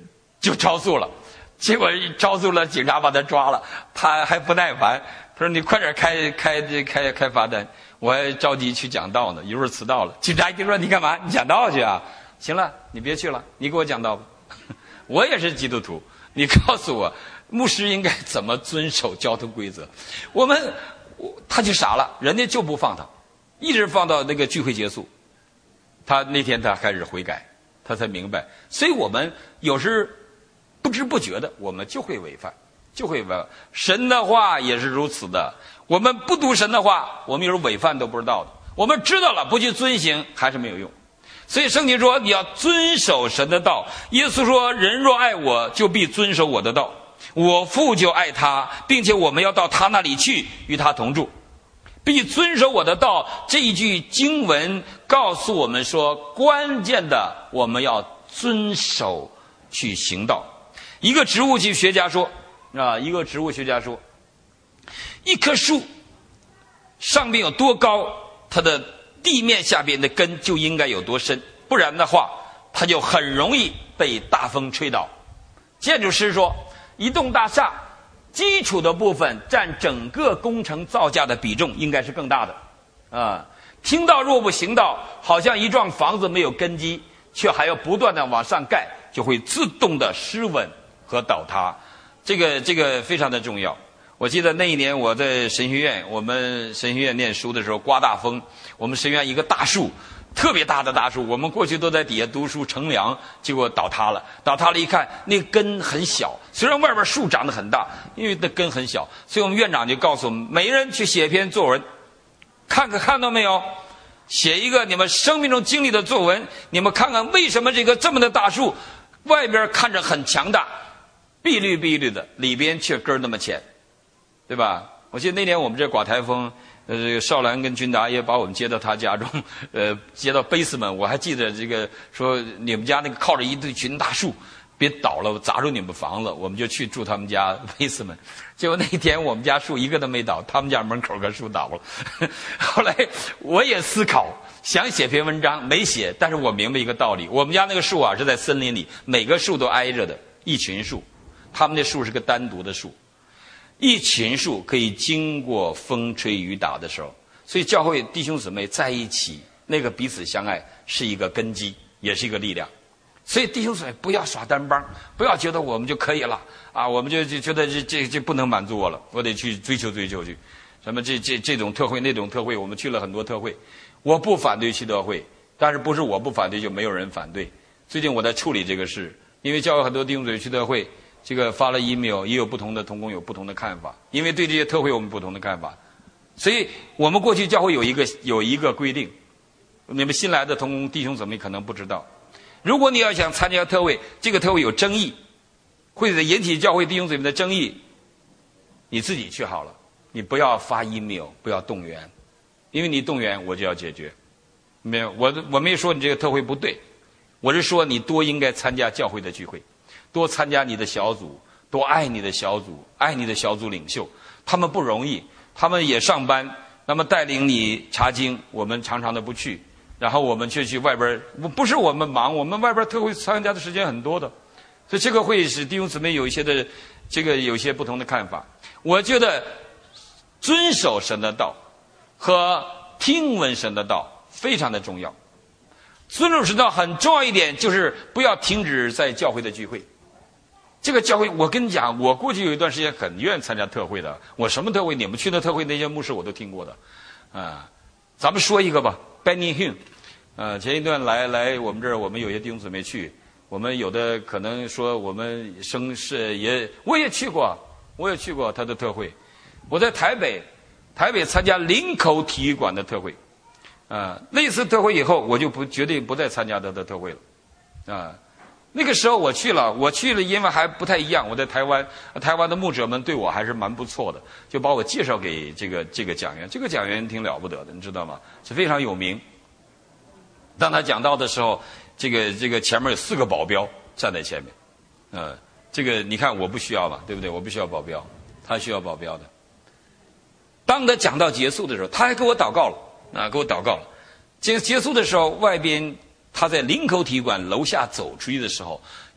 就超速了。结果超速了，警察把他抓了，他还不耐烦，他说你快点开开开开罚单，我还着急去讲道呢，一会儿迟到了。警察一听说你干嘛？你讲道去啊？行了，你别去了，你给我讲道吧。我也是基督徒，你告诉我牧师应该怎么遵守交通规则。我们他就傻了，人家就不放他，一直放到那个聚会结束。他那天他开始悔改，他才明白。所以我们有时不知不觉的，我们就会违反，就会违反。神的话也是如此的。我们不读神的话，我们有时候违反都不知道的。我们知道了，不去遵行，还是没有用。所以圣经说你要遵守神的道。耶稣说人若爱我，就必遵守我的道，我父就爱他，并且我们要到他那里去，与他同住，必遵守我的道。这一句经文告诉我们说，关键的我们要遵守去行道。一个植物学家说啊，一个植物学家说，一棵树上面有多高，它的地面下边的根就应该有多深，不然的话它就很容易被大风吹倒。建筑师说，一栋大厦基础的部分占整个工程造价的比重应该是更大的啊。听道若不行道，好像一幢房子没有根基，却还要不断的往上盖，就会自动的失稳和倒塌。这个这个非常的重要。我记得那一年我在神学院，我们神学院念书的时候刮大风，我们神学院一个大树，特别大的大树，我们过去都在底下读书乘凉，结果倒塌了。倒塌了一看，那根很小，虽然外边树长得很大，因为那根很小，所以我们院长就告诉我们，每人去写一篇作文，看看看到没有，写一个你们生命中经历的作文，你们看看为什么这个这么的大树外边看着很强大，碧绿碧绿的，里边却根那么浅，对吧？我记得那年我们这刮台风，呃，少兰跟君达也把我们接到他家中，呃，接到贝斯门。我还记得这个说你们家那个靠着一堆群大树，别倒了砸住你们房子，我们就去住他们家贝斯门。结果那天我们家树一个都没倒，他们家门口个树倒了。后来我也思考，想写篇文章没写，但是我明白一个道理，我们家那个树啊是在森林里，每个树都挨着的，一群树，他们那树是个单独的树。一群树可以经过风吹雨打的时候，所以教会弟兄姊妹在一起，那个彼此相爱是一个根基，也是一个力量。所以弟兄姊妹不要耍单帮，不要觉得我们就可以了啊，我们就就觉得这这这不能满足我了，我得去追求追求去。什么这这这种特会那种特会，我们去了很多特会，我不反对去特会，但是不是我不反对就没有人反对。最近我在处理这个事，因为教会很多弟兄姊妹去特会。这个发了 email， 也有不同的同工有不同的看法，因为对这些特会我们不同的看法，所以我们过去教会有一个有一个规定，你们新来的同工弟兄姊妹可能不知道，如果你要想参加特会，这个特会有争议，会引起教会弟兄姊妹的争议，你自己去好了，你不要发 email， 不要动员，因为你动员我就要解决。没有，我我没说你这个特会不对，我是说你多应该参加教会的聚会。多参加你的小组，多爱你的小组，爱你的小组领袖，他们不容易，他们也上班，那么带领你查经，我们常常的不去，然后我们却去外边，不是我们忙，我们外边特会参加的时间很多的，所以这个会使弟兄姊妹有一些的这个有一些不同的看法。我觉得遵守神的道和听闻神的道非常的重要。遵守神的道很重要一点就是不要停止在教会的聚会。这个教会，我跟你讲，我过去有一段时间很愿意参加特会的。我什么特会？你们去的特会那些牧师我都听过的，啊，咱们说一个吧 ，Benny Hinn， 呃，前一段来来我们这儿，我们有些弟兄姊妹去，我们有的可能说我们生是也，我也去过，我也去过他的特会。我在台北，台北参加林口体育馆的特会，啊，那次特会以后，我就不决定不再参加他的特会了，啊。那个时候我去了，我去了，因为还不太一样。我在台湾，台湾的牧者们对我还是蛮不错的，就把我介绍给这个这个讲员。这个讲员挺了不得的，你知道吗？是非常有名。当他讲到的时候，这个这个前面有四个保镖站在前面，呃，这个你看我不需要嘛，对不对？我不需要保镖，他需要保镖的。当他讲到结束的时候，他还给我祷告了，啊，给我祷告了。结结束的时候，外边。他在林口体育馆楼下走出去的时候，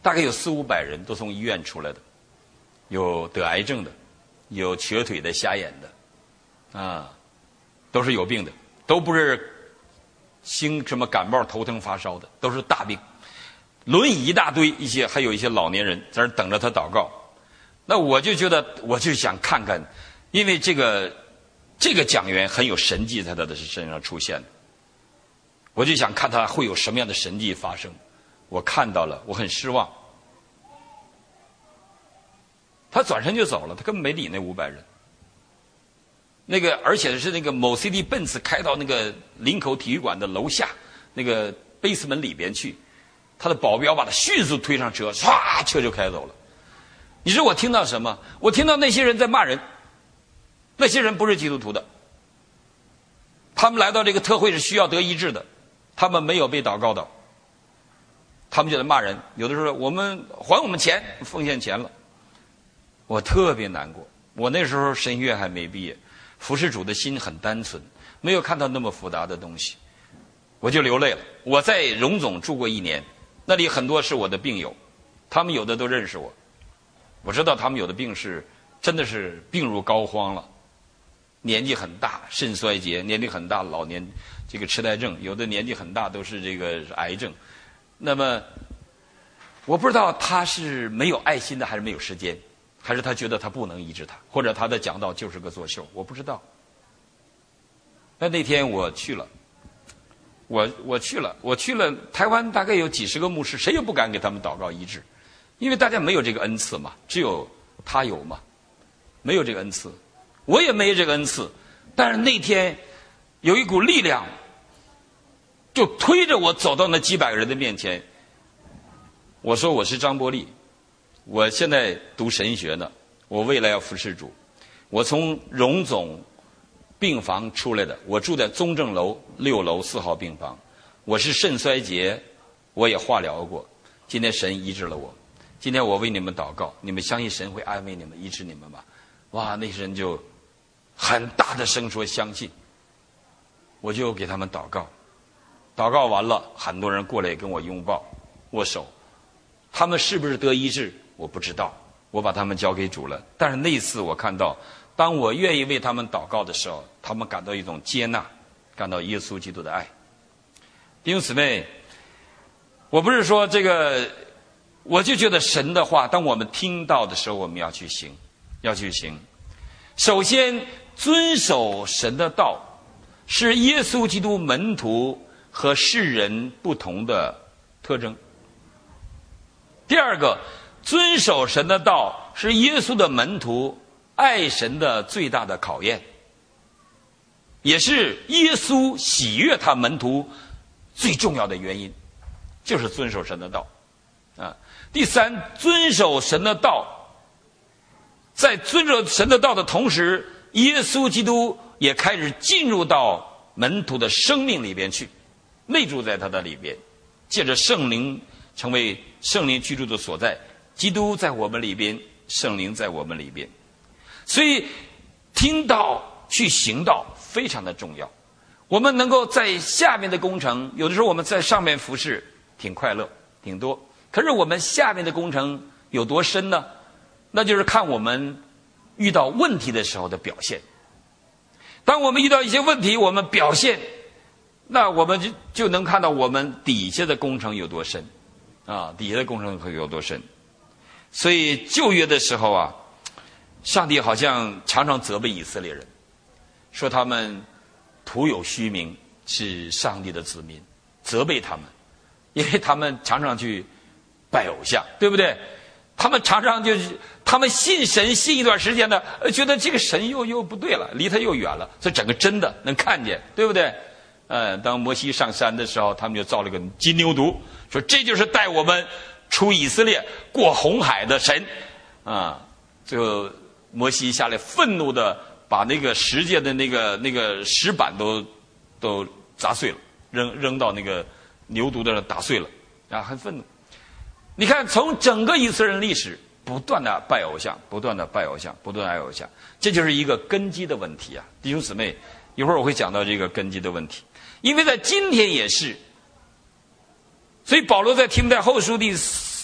大概有四五百人都从医院出来的，有得癌症的，有瘸腿的、瞎眼的，啊，都是有病的，都不是兴什么感冒、头疼、发烧的，都是大病，轮椅一大堆，一些还有一些老年人在那等着他祷告。那我就觉得，我就想看看，因为这个这个讲员很有神迹在他的身上出现的，我就想看他会有什么样的神迹发生。我看到了，我很失望。他转身就走了，他根本没理那五百人。那个，而且是那个某 C D 奔驰开到那个林口体育馆的楼下那个贝斯门里边去，他的保镖把他迅速推上车，唰，车就开走了。你说我听到什么？我听到那些人在骂人，那些人不是基督徒的，他们来到这个特会是需要得医治的，他们没有被祷告到，他们就在骂人。有的时候我们还我们钱，奉献钱了，我特别难过。我那时候神学院还没毕业，服侍主的心很单纯，没有看到那么复杂的东西，我就流泪了。我在荣总住过一年，那里很多是我的病友，他们有的都认识我，我知道他们有的病是真的是病入膏肓了，年纪很大，肾衰竭，年纪很大，老年这个痴呆症，有的年纪很大都是这个癌症。那么我不知道他是没有爱心的，还是没有时间，还是他觉得他不能医治他，或者他的讲道就是个作秀，我不知道。那那天我去了，我我去了，我去了台湾，大概有几十个牧师，谁也不敢给他们祷告医治，因为大家没有这个恩赐嘛，只有他有嘛，没有这个恩赐，我也没有这个恩赐。但是那天有一股力量，就推着我走到那几百个人的面前。我说我是张伯利，我现在读神学呢，我未来要服侍主。我从荣总病房出来的，我住在中正楼六楼四号病房。我是肾衰竭，我也化疗过。今天神医治了我，今天我为你们祷告，你们相信神会安慰你们、医治你们吗？哇，那些人就很大的声说相信。我就给他们祷告，祷告完了，很多人过来跟我拥抱、握手。他们是不是得医治？我不知道，我把他们交给主了。但是那一次我看到，当我愿意为他们祷告的时候，他们感到一种接纳，感到耶稣基督的爱。弟兄姊妹，我不是说这个，我就觉得神的话，当我们听到的时候，我们要去行，要去行。首先，遵守神的道，是耶稣基督门徒和世人不同的特征。第二个，遵守神的道是耶稣的门徒爱神的最大的考验，也是耶稣喜悦他门徒最重要的原因，就是遵守神的道啊。第三，遵守神的道，在遵守神的道的同时，耶稣基督也开始进入到门徒的生命里边去，内住在他的里边，借着圣灵成为圣灵居住的所在，基督在我们里边，圣灵在我们里边。所以听道去行道非常的重要。我们能够在下面的工程，有的时候我们在上面服侍挺快乐挺多，可是我们下面的工程有多深呢？那就是看我们遇到问题的时候的表现。当我们遇到一些问题，我们表现，那我们就就能看到我们底下的工程有多深啊，底下的工程会有多深。所以旧约的时候啊，上帝好像常常责备以色列人，说他们徒有虚名，是上帝的子民，责备他们，因为他们常常去拜偶像，对不对？他们常常就是他们信神信一段时间呢，觉得这个神又又不对了，离他又远了，所以整个真的能看见，对不对？呃，当摩西上山的时候，他们就造了个金牛犊，说这就是带我们出以色列过红海的神啊！最后摩西下来愤怒的把那个十诫的那个那个石板都都砸碎了，扔扔到那个牛犊的上打碎了，啊，很愤怒。你看，从整个以色列人历史，不断的拜偶像，不断的拜偶像，不断的爱偶像，这就是一个根基的问题啊！弟兄姊妹，一会儿我会讲到这个根基的问题，因为在今天也是。所以保罗在提摩太后书第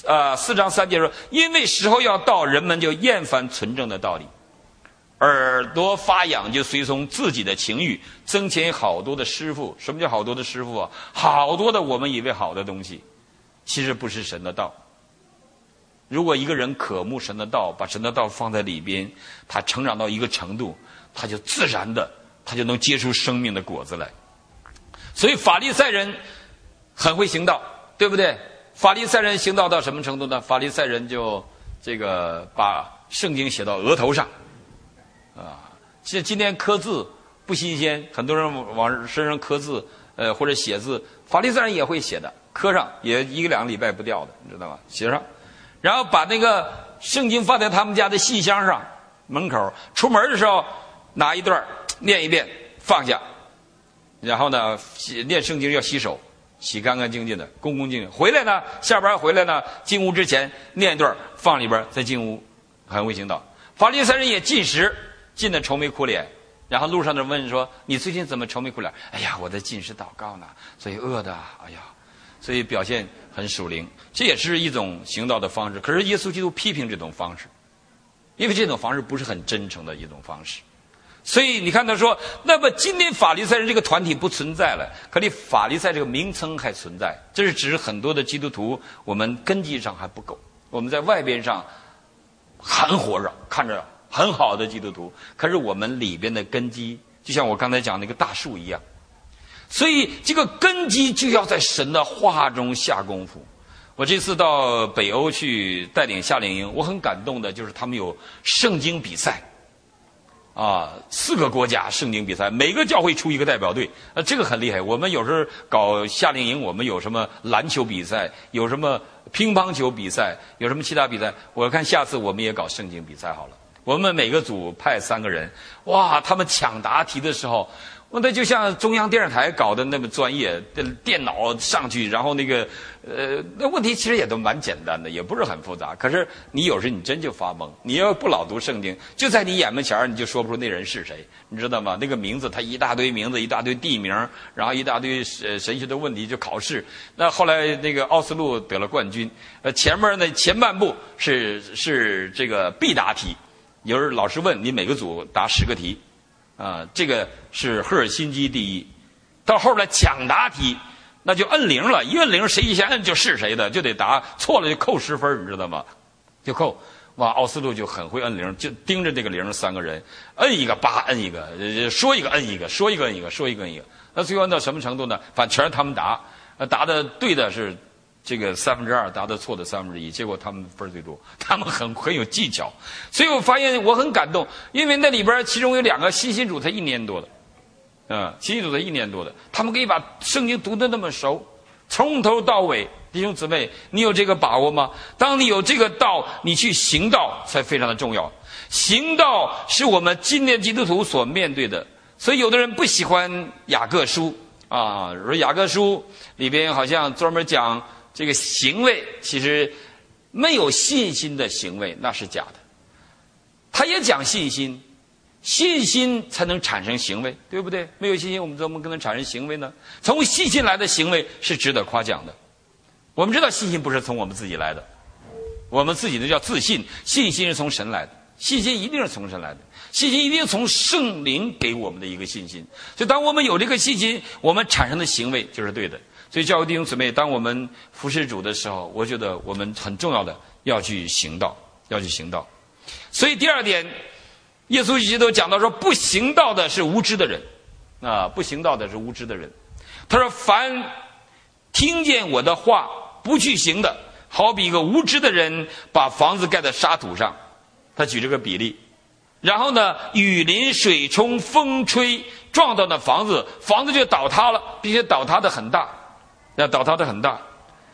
呃四章三节说，因为时候要到，人们就厌烦纯正的道理，耳朵发痒，就随从自己的情欲，增添好多的师傅。什么叫好多的师傅啊？好多的我们以为好的东西，其实不是神的道。如果一个人渴慕神的道，把神的道放在里边，他成长到一个程度，他就自然的，他就能结出生命的果子来。所以法利赛人很会行道，对不对？法利赛人行道到什么程度呢？法利赛人就这个把圣经写到额头上啊。其实今天刻字不新鲜，很多人往身上刻字，呃或者写字，法利赛人也会写的，刻上也一个两个礼拜不掉的，你知道吗？写上，然后把那个圣经放在他们家的信箱上，门口出门的时候拿一段念一遍放下，然后呢念圣经要洗手，洗干干净净的，恭恭敬敬。回来呢，下班回来呢，进屋之前念一段放里边，再进屋，很会行道。法利赛人也进食，进得愁眉苦脸，然后路上的问说：“你最近怎么愁眉苦脸？”哎呀，我在进食祷告呢，所以饿的，哎呀，所以表现很属灵。这也是一种行道的方式。可是耶稣基督批评这种方式，因为这种方式不是很真诚的一种方式。所以你看他说，那么今天法利赛人这个团体不存在了，可你法利赛这个名称还存在，这是指很多的基督徒我们根基上还不够，我们在外边上很火热，看着很好的基督徒，可是我们里边的根基就像我刚才讲那个大树一样。所以这个根基就要在神的话中下功夫。我这次到北欧去带领夏令营，我很感动的就是他们有圣经比赛啊，四个国家圣经比赛，每个教会出一个代表队，呃，这个很厉害。我们有时候搞夏令营，我们有什么篮球比赛，有什么乒乓球比赛，有什么其他比赛。我看下次我们也搞圣经比赛好了。我们每个组派三个人，哇，他们抢答题的时候，那就像中央电视台搞的那么专业，电脑上去，然后那个呃，那问题其实也都蛮简单的，也不是很复杂。可是你有时你真就发懵，你要不老读圣经，就在你眼门前你就说不出那人是谁，你知道吗？那个名字他一大堆名字，一大堆地名，然后一大堆呃神学的问题就考试。那后来那个奥斯陆得了冠军，呃，前面呢前半部是是这个必答题，有时老师问你每个组答十个题。啊，这个是赫尔辛基第一，到后来抢答题，那就摁铃了，一摁铃谁先摁就是谁的，就得答，错了就扣十分，你知道吗？就扣。哇，奥斯陆就很会摁铃，就盯着这个铃，三个人摁一个叭摁一个，说一个摁一个，说一个摁一个，说一个摁一个。那最后摁到什么程度呢？反正全是他们答，答的对的是这个三分之二，答的错的三分之一，结果他们分最多，他们很很有技巧。所以我发现我很感动，因为那里边其中有两个新兴主才一年多的，嗯，新兴主才一年多的，他们可以把圣经读得那么熟，从头到尾。弟兄姊妹，你有这个把握吗？当你有这个道，你去行道才非常的重要。行道是我们今天基督徒所面对的，所以有的人不喜欢雅各书啊，说雅各书里边好像专门讲这个行为，其实没有信心的行为那是假的。他也讲信心，信心才能产生行为，对不对？没有信心我们怎么可能产生行为呢？从信心来的行为是值得夸奖的。我们知道信心不是从我们自己来的，我们自己的叫自信，信心是从神来的，信心一定是从神来的，信心一定是从圣灵给我们的一个信心。所以当我们有这个信心，我们产生的行为就是对的。所以教会弟兄姊妹，当我们服侍主的时候，我觉得我们很重要的要去行道，要去行道。所以第二点，耶稣基督讲到说，不行道的是无知的人啊，不行道的是无知的人。他说，凡听见我的话不去行的，好比一个无知的人把房子盖在沙土上。他举这个比例，然后呢，雨淋水冲风吹，撞到那房子，房子就倒塌了，并且倒塌的很大，要倒塌的很大。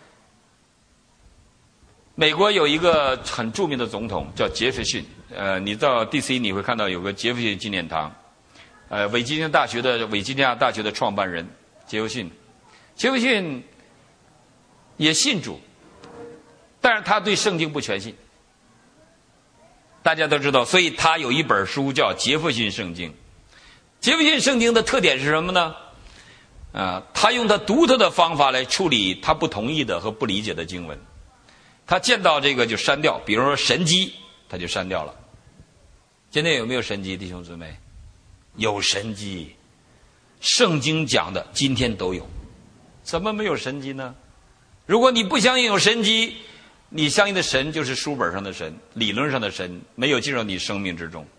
美国有一个很著名的总统叫杰弗逊，呃，你到 D C 你会看到有个杰弗逊纪念堂，呃，维吉尼亚大学的维吉尼亚大学的创办人杰弗逊，杰弗逊也信主，但是他对圣经不全信，大家都知道，所以他有一本书叫《杰弗逊圣经》。杰弗逊圣经的特点是什么呢？啊，他用他独特的方法来处理他不同意的和不理解的经文。 他见到这个就删掉，比如说神迹，他就删掉了。今天有没有神迹，弟兄姊妹？有神迹，圣经讲的今天都有，怎么没有神迹呢？如果你不相信有神迹，你相信的神就是书本上的神，理论上的神，没有进入你生命之中。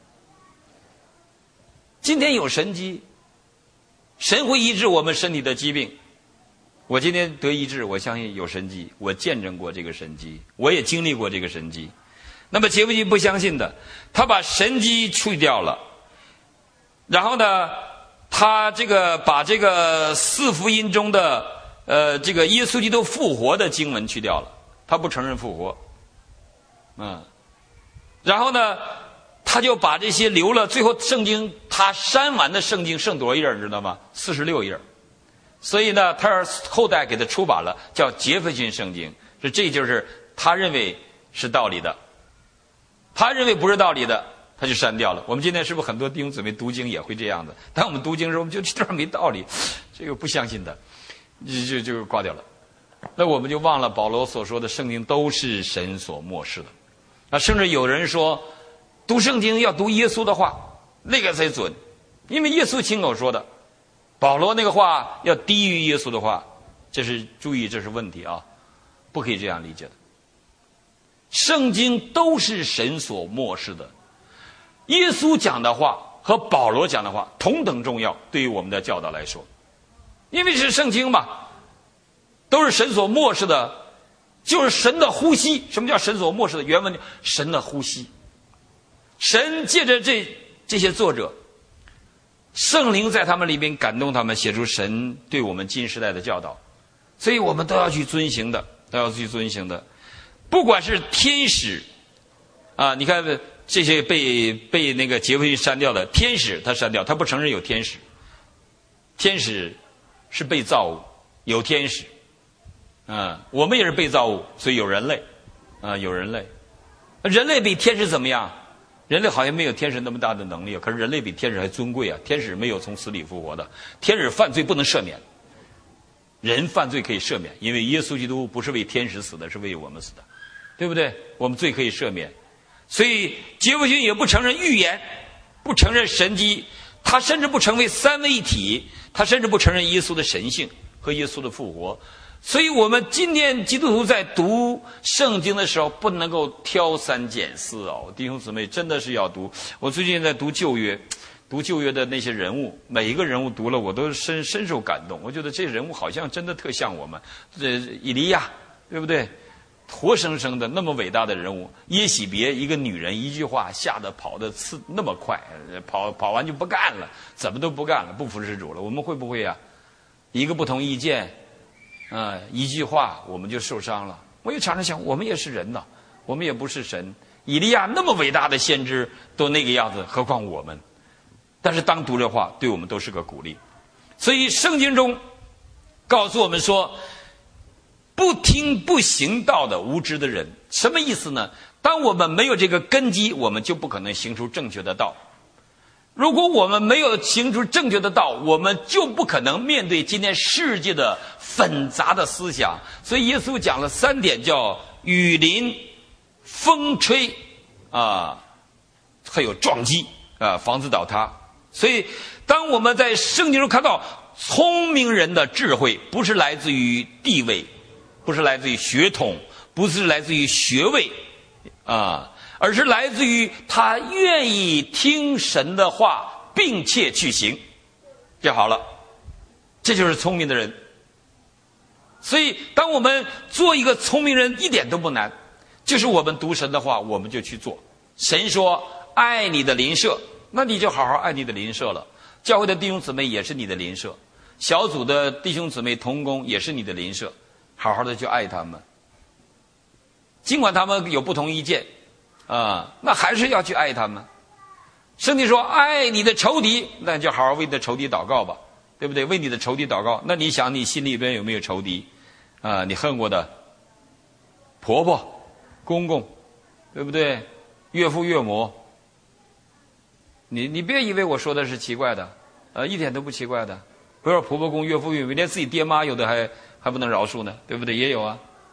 今天有神迹，神会医治我们身体的疾病。我今天得医治，我相信有神迹，我见证过这个神迹，我也经历过这个神迹。那么杰弗逊不相信的，他把神迹去掉了，然后呢，他这个把这个四福音中的呃这个耶稣基督复活的经文去掉了，他不承认复活，嗯，然后呢，他就把这些留了，最后圣经他删完的圣经剩多少页，你知道吗？四十六页。所以呢，他后代给他出版了，叫杰弗逊圣经，这这就是他认为是道理的，他认为不是道理的，他就删掉了。我们今天是不是很多弟兄姊妹读经也会这样的？当我们读经的时候，我们就这段没道理，这个不相信的，就就就挂掉了。那我们就忘了保罗所说的圣经都是神所默示的。啊，甚至有人说，读圣经要读耶稣的话，那个才准，因为耶稣亲口说的。保罗那个话要低于耶稣的话，这是注意，这是问题啊，不可以这样理解的。圣经都是神所默示的，耶稣讲的话和保罗讲的话同等重要，对于我们的教导来说，因为是圣经嘛，都是神所默示的，就是神的呼吸。什么叫神所默示的？原文神的呼吸，神借着这这些作者，圣灵在他们里边感动他们，写出神对我们今时代的教导，所以我们都要去遵行的，都要去遵行的。不管是天使啊，你看这些被被那个杰弗逊删掉的天使，他删掉，他不承认有天使。天使是被造物，有天使，啊，我们也是被造物，所以有人类，啊，有人类。人类比天使怎么样？人类好像没有天使那么大的能力，可是人类比天使还尊贵啊！天使没有从死里复活的，天使犯罪不能赦免，人犯罪可以赦免，因为耶稣基督不是为天使死的，是为我们死的，对不对？我们罪可以赦免，所以杰弗逊也不承认预言，不承认神迹，他甚至不成为三位一体，他甚至不承认耶稣的神性和耶稣的复活。所以我们今天基督徒在读圣经的时候不能够挑三拣四哦，弟兄姊妹真的是要读。我最近在读旧约，读旧约的那些人物，每一个人物读了我都深深受感动，我觉得这人物好像真的特像我们。这以利亚，对不对？活生生的那么伟大的人物，耶洗别一个女人一句话吓得跑得次那么快，跑跑完就不干了，怎么都不干了，不服侍主了。我们会不会啊？一个不同意见啊、呃，一句话我们就受伤了。我也常常想，我们也是人呐，我们也不是神。以利亚那么伟大的先知都那个样子，何况我们？但是当读这话，对我们都是个鼓励。所以圣经中告诉我们说，不听不行道的无知的人，什么意思呢？当我们没有这个根基，我们就不可能行出正确的道。如果我们没有行出正确的道，我们就不可能面对今天世界的纷杂的思想。所以耶稣讲了三点，叫雨淋、风吹啊，还有撞击啊，房子倒塌。所以当我们在圣经中看到聪明人的智慧，不是来自于地位，不是来自于血统，不是来自于学位啊，而是来自于他愿意听神的话并且去行，就好了。这就是聪明的人。所以当我们做一个聪明人一点都不难，就是我们读神的话我们就去做。神说爱你的邻舍，那你就好好爱你的邻舍了。教会的弟兄姊妹也是你的邻舍，小组的弟兄姊妹同工也是你的邻舍，好好的去爱他们。尽管他们有不同意见啊，那还是要去爱他们。圣经说爱你的仇敌，那就好好为你的仇敌祷告吧，对不对？为你的仇敌祷告。那你想你心里边有没有仇敌啊？你恨过的婆婆、公公，对不对？岳父岳母，你你别以为我说的是奇怪的，呃，一点都不奇怪的。不要婆婆公、岳父岳母，连自己爹妈有的还还不能饶恕呢，对不对？也有啊，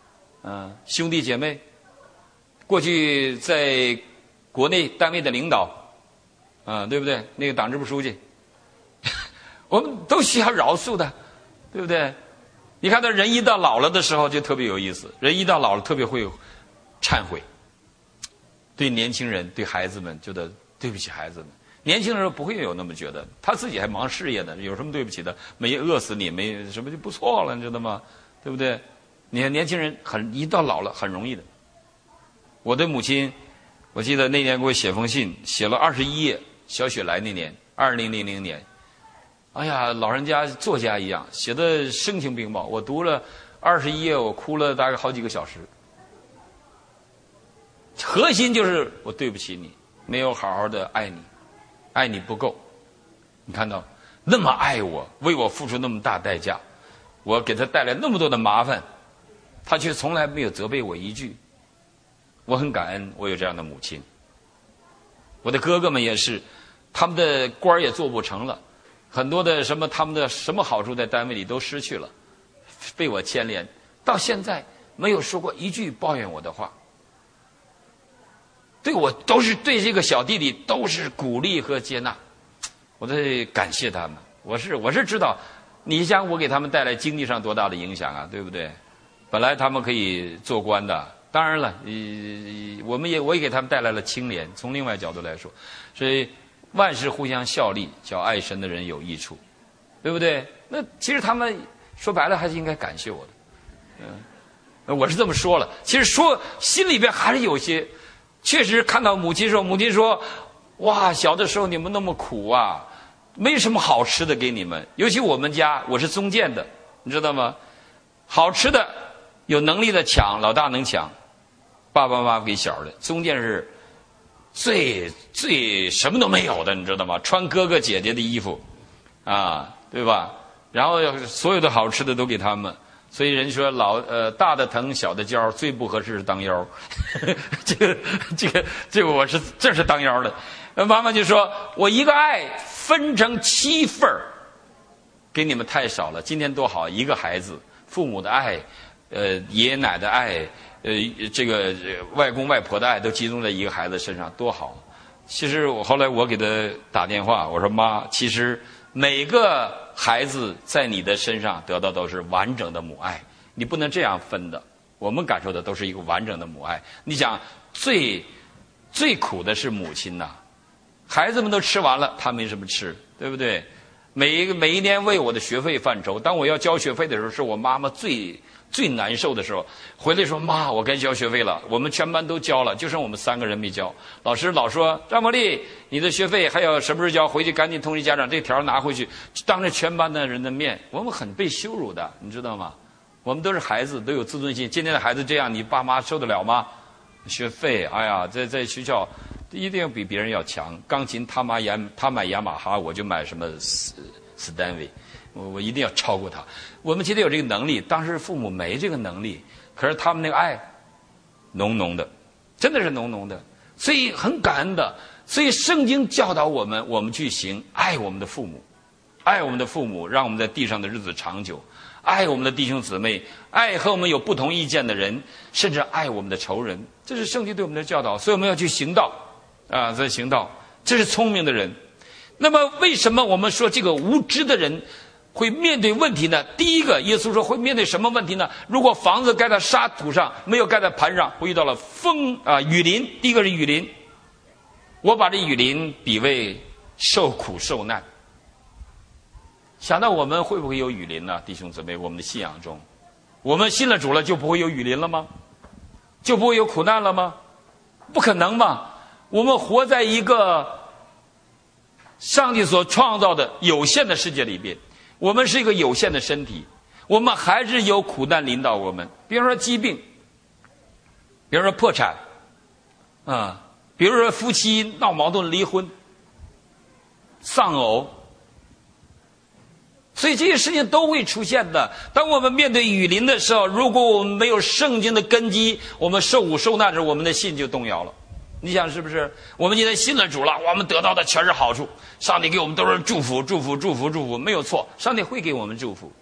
嗯，兄弟姐妹，过去在国内单位的领导，啊，对不对？那个党支部书记，我们都需要饶恕的，对不对？你看，他人一到老了的时候就特别有意思，人一到老了特别会忏悔，对年轻人、对孩子们觉得对不起孩子们。年轻人不会有那么觉得，他自己还忙事业呢，有什么对不起的？没饿死你，没什么就不错了，你知道吗？对不对？你看年轻人很一到老了很容易的。我的母亲，我记得那年给我写封信，写了二十一页。小雪来那年，二零零零年，哎呀，老人家作家一样，写的声情并茂。我读了二十一页，我哭了大概好几个小时。核心就是我对不起你，没有好好的爱你，爱你不够。你看到那么爱我，为我付出那么大代价，我给他带来那么多的麻烦，他却从来没有责备我一句。我很感恩我有这样的母亲。我的哥哥们也是，他们的官也做不成了，很多的什么他们的什么好处在单位里都失去了，被我牵连，到现在没有说过一句抱怨我的话，对我都是对这个小弟弟都是鼓励和接纳，我得感谢他们。我是我是知道，你想我给他们带来经济上多大的影响啊，对不对？本来他们可以做官的。当然了，呃，我们也我也给他们带来了清廉。从另外角度来说，所以万事互相效力，叫爱神的人有益处，对不对？那其实他们说白了还是应该感谢我的，嗯，我是这么说了。其实说心里边还是有些，确实看到母亲说，母亲说，哇，小的时候你们那么苦啊，没什么好吃的给你们。尤其我们家，我是中建的，你知道吗？好吃的有能力的抢，老大能抢。爸爸妈妈给小的，中间是最最什么都没有的，你知道吗？穿哥哥姐姐的衣服，啊，对吧？然后所有的好吃的都给他们，所以人说老呃大的疼小的教，最不合适是当腰。这个这个这个我是这是当腰的。妈妈就说我一个爱分成七份儿，给你们太少了。今天多好，一个孩子，父母的爱，呃爷爷奶奶的爱。呃，这个外公外婆的爱都集中在一个孩子身上，多好！其实我后来我给他打电话，我说妈，其实每个孩子在你的身上得到都是完整的母爱，你不能这样分的。我们感受的都是一个完整的母爱。你想，最最苦的是母亲呐，孩子们都吃完了，他没什么吃，对不对？每一个每一年为我的学费犯愁，当我要交学费的时候，是我妈妈最。最难受的时候，回来说妈，我该交学费了，我们全班都交了，就剩我们三个人没交。老师老说张国立，你的学费还有什么时候交？回去赶紧通知家长，这条拿回去，当着全班的人的面，我们很被羞辱的，你知道吗？我们都是孩子，都有自尊心。今天的孩子这样，你爸妈受得了吗？学费，哎呀，在在学校一定要比别人要强。钢琴他妈雅他买雅马哈，我就买什么斯斯丹威。我我一定要超过他。我们今天有这个能力，当时父母没这个能力，可是他们那个爱浓浓的，真的是浓浓的，所以很感恩的。所以圣经教导我们，我们去行，爱我们的父母，爱我们的父母，让我们在地上的日子长久，爱我们的弟兄姊妹，爱和我们有不同意见的人，甚至爱我们的仇人。这是圣经对我们的教导，所以我们要去行道啊，在行道，这是聪明的人。那么为什么我们说这个无知的人会面对问题呢？第一个，耶稣说会面对什么问题呢？如果房子盖在沙土上，没有盖在盘上，会遇到了风啊雨淋。第一个是雨淋，我把这雨淋比为受苦受难。想到我们会不会有雨淋呢？弟兄姊妹，我们的信仰中，我们信了主了，就不会有雨淋了吗？就不会有苦难了吗？不可能嘛！我们活在一个上帝所创造的有限的世界里边。我们是一个有限的身体，我们还是有苦难临到我们，比如说疾病，比如说破产，啊，比如说夫妻闹矛盾离婚、丧偶，所以这些事情都会出现的。当我们面对雨淋的时候，如果我们没有圣经的根基，我们受苦受难的时候，我们的信就动摇了。你想是不是？我们今天信了主了，我们得到的全是好处，上帝给我们都是祝福祝福祝福祝福，没有错，上帝会给我们祝福。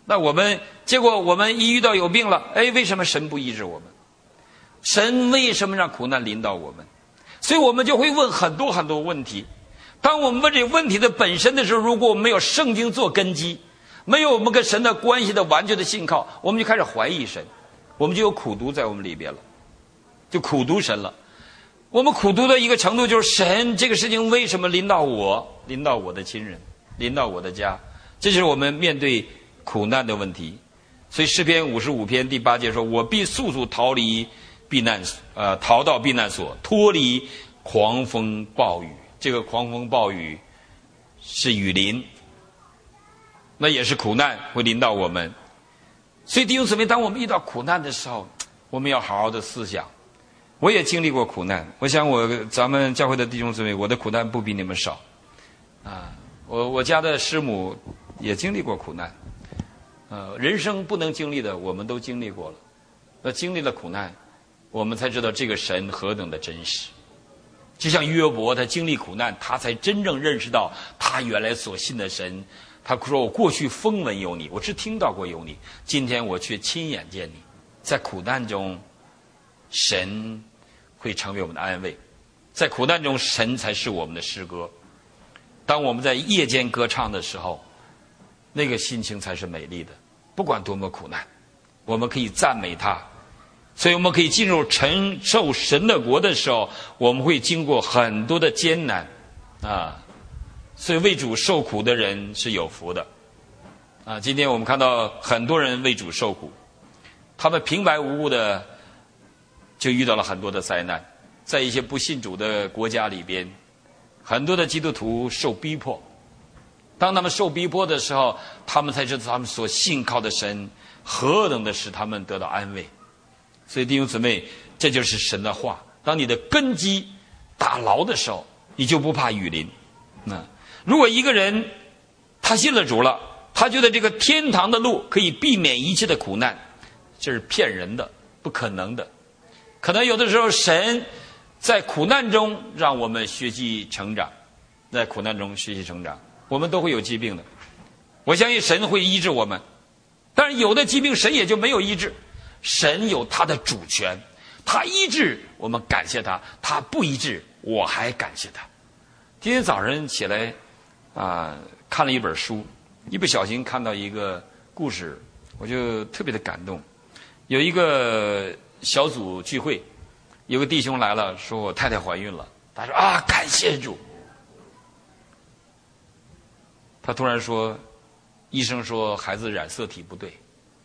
那我们结果我们一遇到有病了，哎，为什么神不医治我们？神为什么让苦难临到我们？所以我们就会问很多很多问题。当我们问这个问题的本身的时候，如果我们没有圣经做根基，没有我们跟神的关系的完全的信靠，我们就开始怀疑神，我们就有苦毒在我们里边了，就苦毒神了。我们苦毒的一个程度就是神这个事情为什么临到我，临到我的亲人，临到我的家，这就是我们面对苦难的问题。所以诗篇五十五篇第八节说，我必速速逃离避难呃逃到避难所，脱离狂风暴雨。这个狂风暴雨是雨淋，那也是苦难会临到我们。所以弟兄姊妹，当我们遇到苦难的时候，我们要好好的思想。我也经历过苦难，我想我咱们教会的弟兄姊妹，我的苦难不比你们少啊。我我家的师母也经历过苦难，呃，人生不能经历的我们都经历过了。那经历了苦难，我们才知道这个神何等的真实。就像约伯，他经历苦难，他才真正认识到他原来所信的神。他说，我过去风闻有你，我只听到过有你，今天我却亲眼见你。在苦难中，神会成为我们的安慰，在苦难中，神才是我们的诗歌。当我们在夜间歌唱的时候，那个心情才是美丽的。不管多么苦难，我们可以赞美他。所以我们可以进入承受神的国的时候，我们会经过很多的艰难啊。所以为主受苦的人是有福的啊。今天我们看到很多人为主受苦，他们平白无故的就遇到了很多的灾难。在一些不信主的国家里边，很多的基督徒受逼迫。当他们受逼迫的时候，他们才知道他们所信靠的神何等的使他们得到安慰。所以弟兄姊妹，这就是神的话。当你的根基打牢的时候，你就不怕雨淋。那如果一个人他信了主了，他觉得这个天堂的路可以避免一切的苦难，这是骗人的，不可能的。可能有的时候神在苦难中让我们学习成长，在苦难中学习成长。我们都会有疾病的，我相信神会医治我们，但是有的疾病神也就没有医治。神有他的主权，他医治我们感谢他，他不医治我还感谢他。今天早上起来啊、呃，看了一本书，一不小心看到一个故事，我就特别的感动。有一个小组聚会，有个弟兄来了，说我太太怀孕了。他说啊，感谢主。他突然说，医生说孩子染色体不对。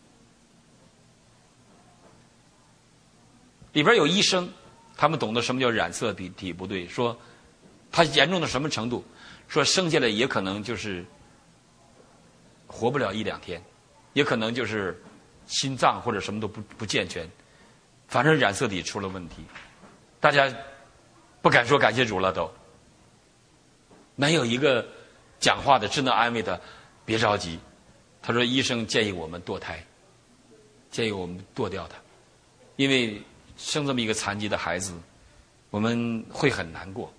里边有医生，他们懂得什么叫染色体体不对，说他严重到什么程度，说生下来也可能就是活不了一两天，也可能就是心脏或者什么都不不健全，反正染色体出了问题。大家不敢说感谢主了，都没有一个讲话的只能安慰他，别着急。他说医生建议我们堕胎，建议我们堕掉他，因为生这么一个残疾的孩子，我们会很难过。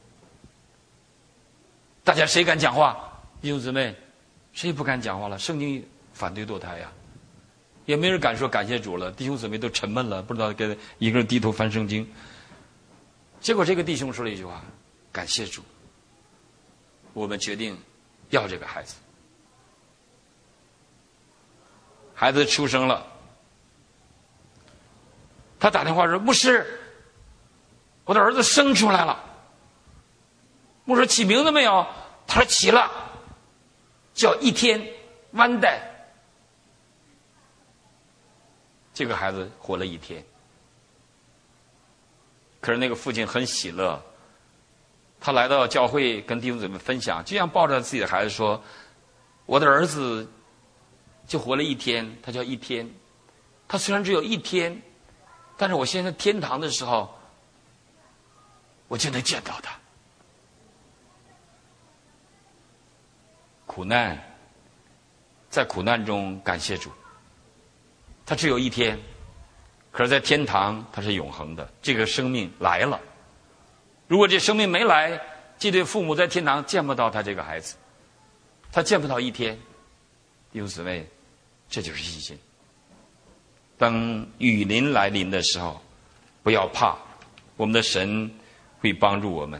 大家谁敢讲话？弟兄姊妹，谁不敢讲话了？圣经反对堕胎呀，也没人敢说感谢主了。弟兄姊妹都沉闷了，不知道跟一个人低头翻圣经。结果这个弟兄说了一句话：感谢主，我们决定要这个孩子。孩子出生了，他打电话说：牧师，我的儿子生出来了。牧师起名字没有？他说起了，叫一天万代。这个孩子活了一天，可是那个父亲很喜乐，他来到教会跟弟兄姊妹分享，就像抱着自己的孩子说：我的儿子就活了一天，他叫一天，他虽然只有一天，但是我现在天堂的时候我就能见到他。苦难，在苦难中感谢主，他只有一天，可是在天堂他是永恒的，这个生命来了。如果这生命没来，这对父母在天堂见不到他这个孩子，他见不到一天。弟兄姊妹， 这就是信心。当雨淋来临的时候，不要怕，我们的神会帮助我们。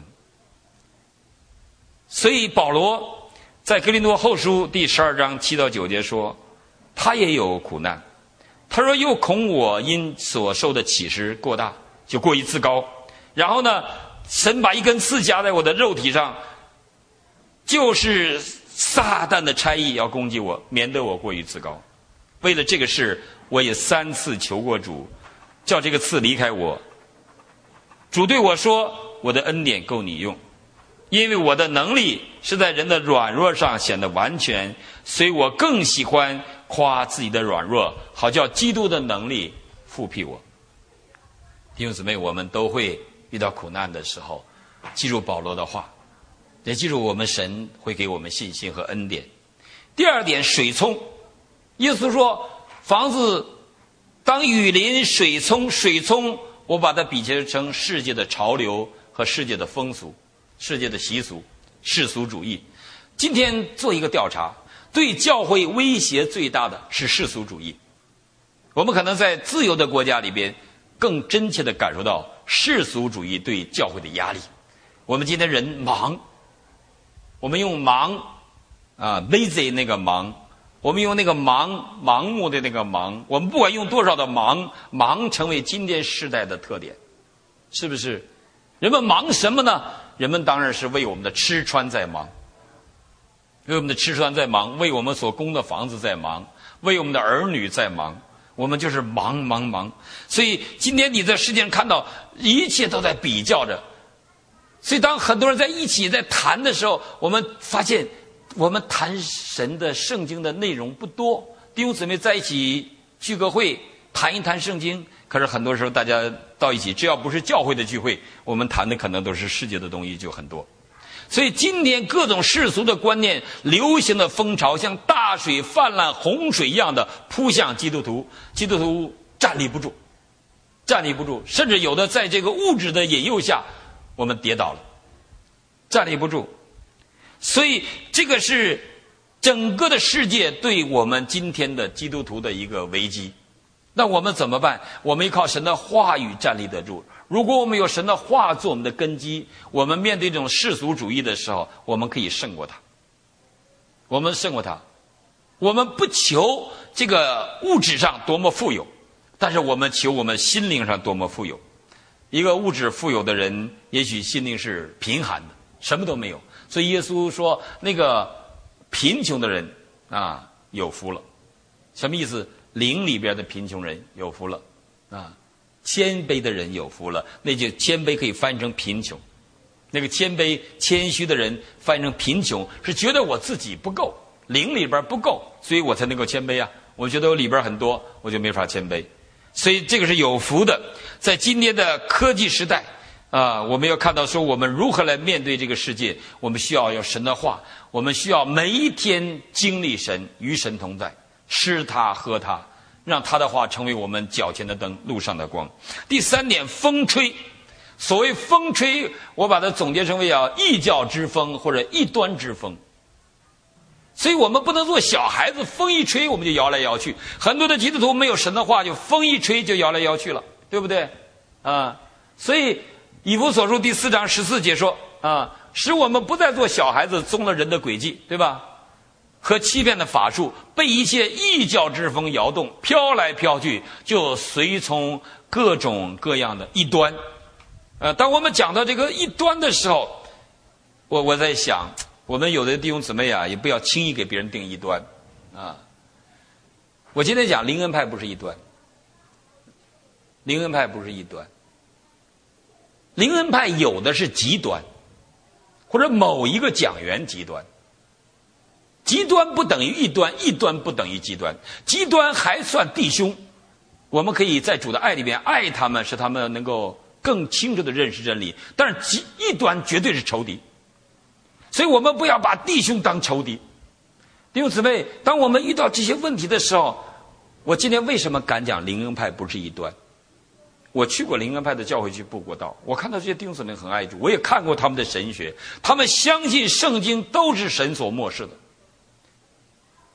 所以保罗在哥林多后书第十二章七到九节说，他也有苦难。他说，又恐我因所受的启示过大，就过于自高。然后呢，神把一根刺夹在我的肉体上，就是撒旦的差役要攻击我，免得我过于自高。为了这个事，我也三次求过主，叫这个刺离开我。主对我说，我的恩典够你用，因为我的能力是在人的软弱上显得完全，所以我更喜欢夸自己的软弱，好叫基督的能力复辟我。弟兄姊妹，我们都会遇到苦难的时候，记住保罗的话，也记住我们神会给我们信心和恩典。第二点，水冲。耶稣说，房子当雨淋水冲，水冲我把它比喻成世界的潮流和世界的风俗，世界的习俗，世俗主义。今天做一个调查，对教会威胁最大的是世俗主义。我们可能在自由的国家里边更真切地感受到世俗主义对教会的压力。我们今天人忙，我们用忙啊 lazy 那个忙，我们用那个忙盲目的那个忙，我们不管用多少的忙，忙成为今天时代的特点，是不是？人们忙什么呢？人们当然是为我们的吃穿在忙，为我们的吃穿在忙，为我们所供的房子在忙，为我们的儿女在忙，我们就是忙忙忙。所以今天你在世界上看到一切都在比较着，所以当很多人在一起在谈的时候，我们发现我们谈神的圣经的内容不多。弟兄姊妹在一起聚个会谈一谈圣经，可是很多时候大家到一起，只要不是教会的聚会，我们谈的可能都是世界的东西就很多。所以今天各种世俗的观念流行的风潮像大水泛滥洪水一样的扑向基督徒，基督徒站立不住站立不住，甚至有的在这个物质的引诱下我们跌倒了，站立不住。所以这个是整个的世界对我们今天的基督徒的一个危机。那我们怎么办？我们依靠神的话语站立得住。如果我们有神的话做我们的根基，我们面对这种世俗主义的时候，我们可以胜过它。我们胜过它。我们不求这个物质上多么富有，但是我们求我们心灵上多么富有。一个物质富有的人，也许心灵是贫寒的，什么都没有。所以耶稣说，那个贫穷的人啊，有福了。什么意思？灵里边的贫穷人有福了啊，谦卑的人有福了。那就谦卑可以翻译成贫穷，那个谦卑谦虚的人翻译成贫穷，是觉得我自己不够，灵里边不够，所以我才能够谦卑啊。我觉得我里边很多，我就没法谦卑。所以这个是有福的。在今天的科技时代啊，我们要看到说我们如何来面对这个世界。我们需要有神的话，我们需要每一天经历神，与神同在，吃它喝它，让他的话成为我们脚前的灯，路上的光。第三点，风吹。所谓风吹，我把它总结成为啊异教之风或者异端之风。所以我们不能做小孩子，风一吹我们就摇来摇去。很多的基督徒没有神的话，就风一吹就摇来摇去了，对不对啊？所以以弗所书第四章十四节说啊，使我们不再做小孩子，中了人的诡计，对吧？和欺骗的法术，被一切异教之风摇动，飘来飘去，就随从各种各样的异端。呃，当我们讲到这个异端的时候，我我在想，我们有的弟兄姊妹啊，也不要轻易给别人定异端啊。我今天讲灵恩派不是异端，灵恩派不是异端，灵恩派有的是极端，或者某一个讲员极端。极端不等于异端，异端不等于极端，极端还算弟兄，我们可以在主的爱里面爱他们，使他们能够更清楚地认识真理。但是极异端绝对是仇敌，所以我们不要把弟兄当仇敌。弟兄姊妹，当我们遇到这些问题的时候，我今天为什么敢讲灵恩派不是异端？我去过灵恩派的教会去布过道，我看到这些弟兄姊妹很爱主，我也看过他们的神学，他们相信圣经都是神所默示的。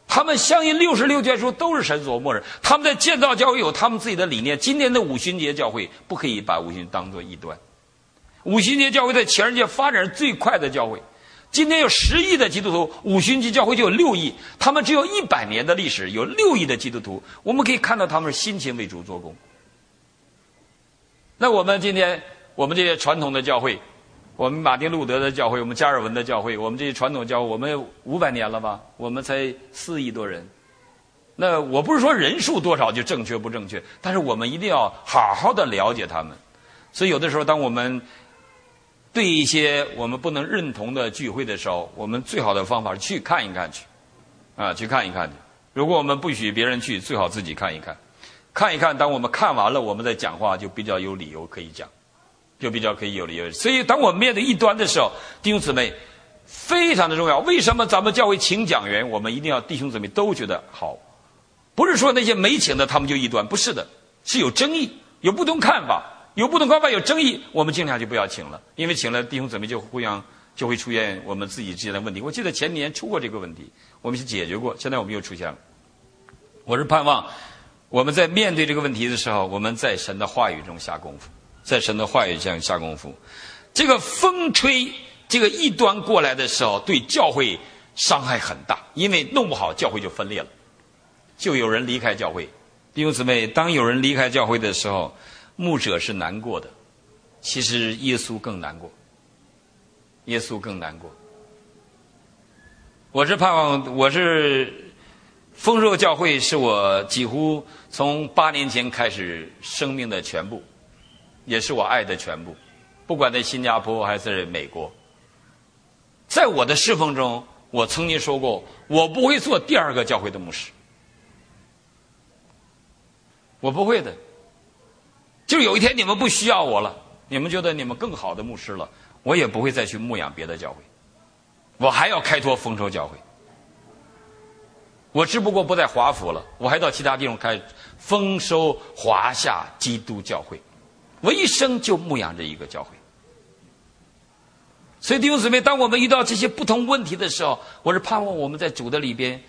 他们相信六十六卷书都是神所默认，他们在建造教会有他们自己的理念。今天的五旬节教会不可以把五旬当作异端。五旬节教会在全世界发展最快的教会，今天有十亿的基督徒，五旬节教会就有六亿，他们只有一百年的历史，有六亿的基督徒，我们可以看到他们是辛勤为主做工。那我们今天我们这些传统的教会，我们马丁路德的教会，我们加尔文的教会，我们这些传统教会，我们五百年了吧？我们才四亿多人。那我不是说人数多少就正确不正确，但是我们一定要好好的了解他们。所以有的时候，当我们对一些我们不能认同的聚会的时候，我们最好的方法是去看一看去，啊，去看一看去。如果我们不许别人去，最好自己看一看，看一看。当我们看完了，我们再讲话就比较有理由可以讲。就比较可以有理由。所以当我们面对异端的时候，弟兄姊妹非常的重要。为什么咱们教会请讲员，我们一定要弟兄姊妹都觉得好？不是说那些没请的他们就异端，不是的，是有争议，有不同看法，有不同看法有争议，我们尽量就不要请了，因为请了弟兄姊妹就互相就会出现我们自己之间的问题。我记得前年出过这个问题，我们是解决过，现在我们又出现了。我是盼望我们在面对这个问题的时候，我们在神的话语中下功夫。在神的话语上下功夫，这个风吹这个异端过来的时候，对教会伤害很大，因为弄不好教会就分裂了，就有人离开教会。弟兄姊妹，当有人离开教会的时候，牧者是难过的，其实耶稣更难过，耶稣更难过。我是盼望，我是丰收教会是我几乎从八年前开始生命的全部，也是我爱的全部，不管在新加坡还是美国。在我的侍奉中，我曾经说过，我不会做第二个教会的牧师，我不会的。就有一天你们不需要我了，你们觉得你们更好的牧师了，我也不会再去牧养别的教会，我还要开拓丰收教会。我只不过不在华府了，我还到其他地方开丰收华夏基督教会，我一生就牧养着一个教会。所以弟兄姊妹，当我们遇到这些不同问题的时候，我是盼望我们在主的里边，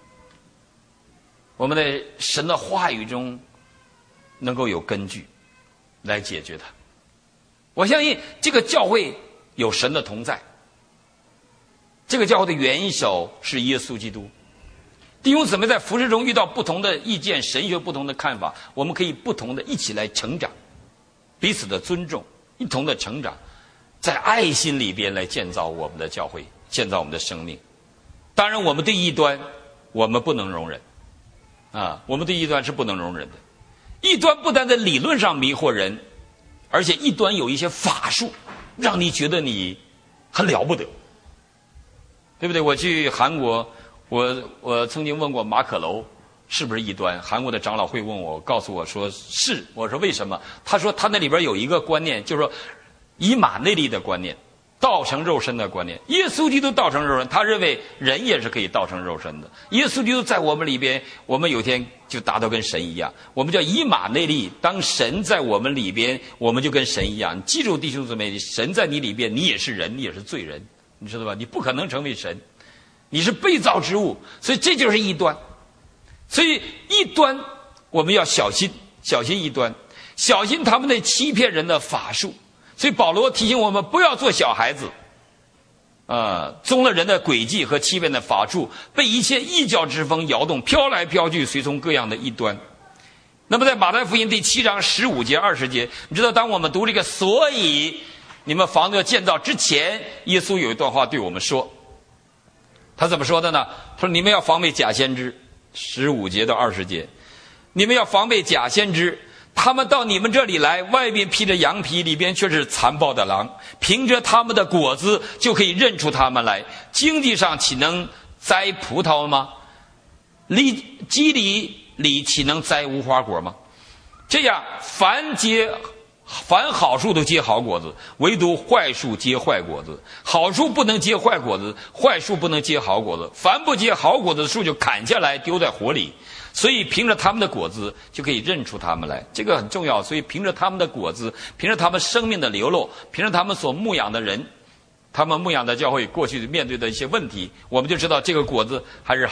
我们在神的话语中能够有根据来解决它。我相信这个教会有神的同在，这个教会的元首是耶稣基督。弟兄姊妹在服事中遇到不同的意见，神学不同的看法，我们可以不同的一起来成长，彼此的尊重，一同的成长，在爱心里边来建造我们的教会，建造我们的生命。当然我们对异端我们不能容忍啊，我们对异端是不能容忍的。异端不但在理论上迷惑人，而且异端有一些法术让你觉得你很了不得，对不对？我去韩国，我我曾经问过马可楼是不是异端，韩国的长老会问我，告诉我说是。我说为什么？他说他那里边有一个观念，就是说以马内利的观念，道成肉身的观念。耶稣基督道成肉身，他认为人也是可以道成肉身的。耶稣基督在我们里边，我们有一天就达到跟神一样，我们叫以马内利。当神在我们里边，我们就跟神一样。你记住弟兄姊妹，神在你里边，你也是人，你也是罪人，你知道吧？你不可能成为神，你是被造之物，所以这就是异端。所以异端我们要小心，小心异端，小心他们那欺骗人的法术。所以保罗提醒我们不要做小孩子，呃，中了人的诡计和欺骗的法术，被一切异教之风摇动，飘来飘去，随从各样的异端。那么在马太福音第七章十五节二十节，你知道当我们读这个所以你们房子要建造之前，耶稣有一段话对我们说，他怎么说的呢？他说你们要防备假先知，十五节到二十节，你们要防备假先知，他们到你们这里来，外面披着羊皮，里边却是残暴的狼，凭着他们的果子就可以认出他们来。经济上岂能摘葡萄吗？里基里里岂能摘无花果吗？这样凡结凡好树都结好果子，唯独坏树结坏果子。好树不能结坏果子，坏树不能结好果子。凡不结好果子的树就砍下来丢在火里。所以凭着他们的果子就可以认出他们来，这个很重要。所以凭着他们的果子，凭着他们生命的流露，凭着他们所牧养的人，他们牧养的教会过去面对的一些问题，我们就知道这个果子还是好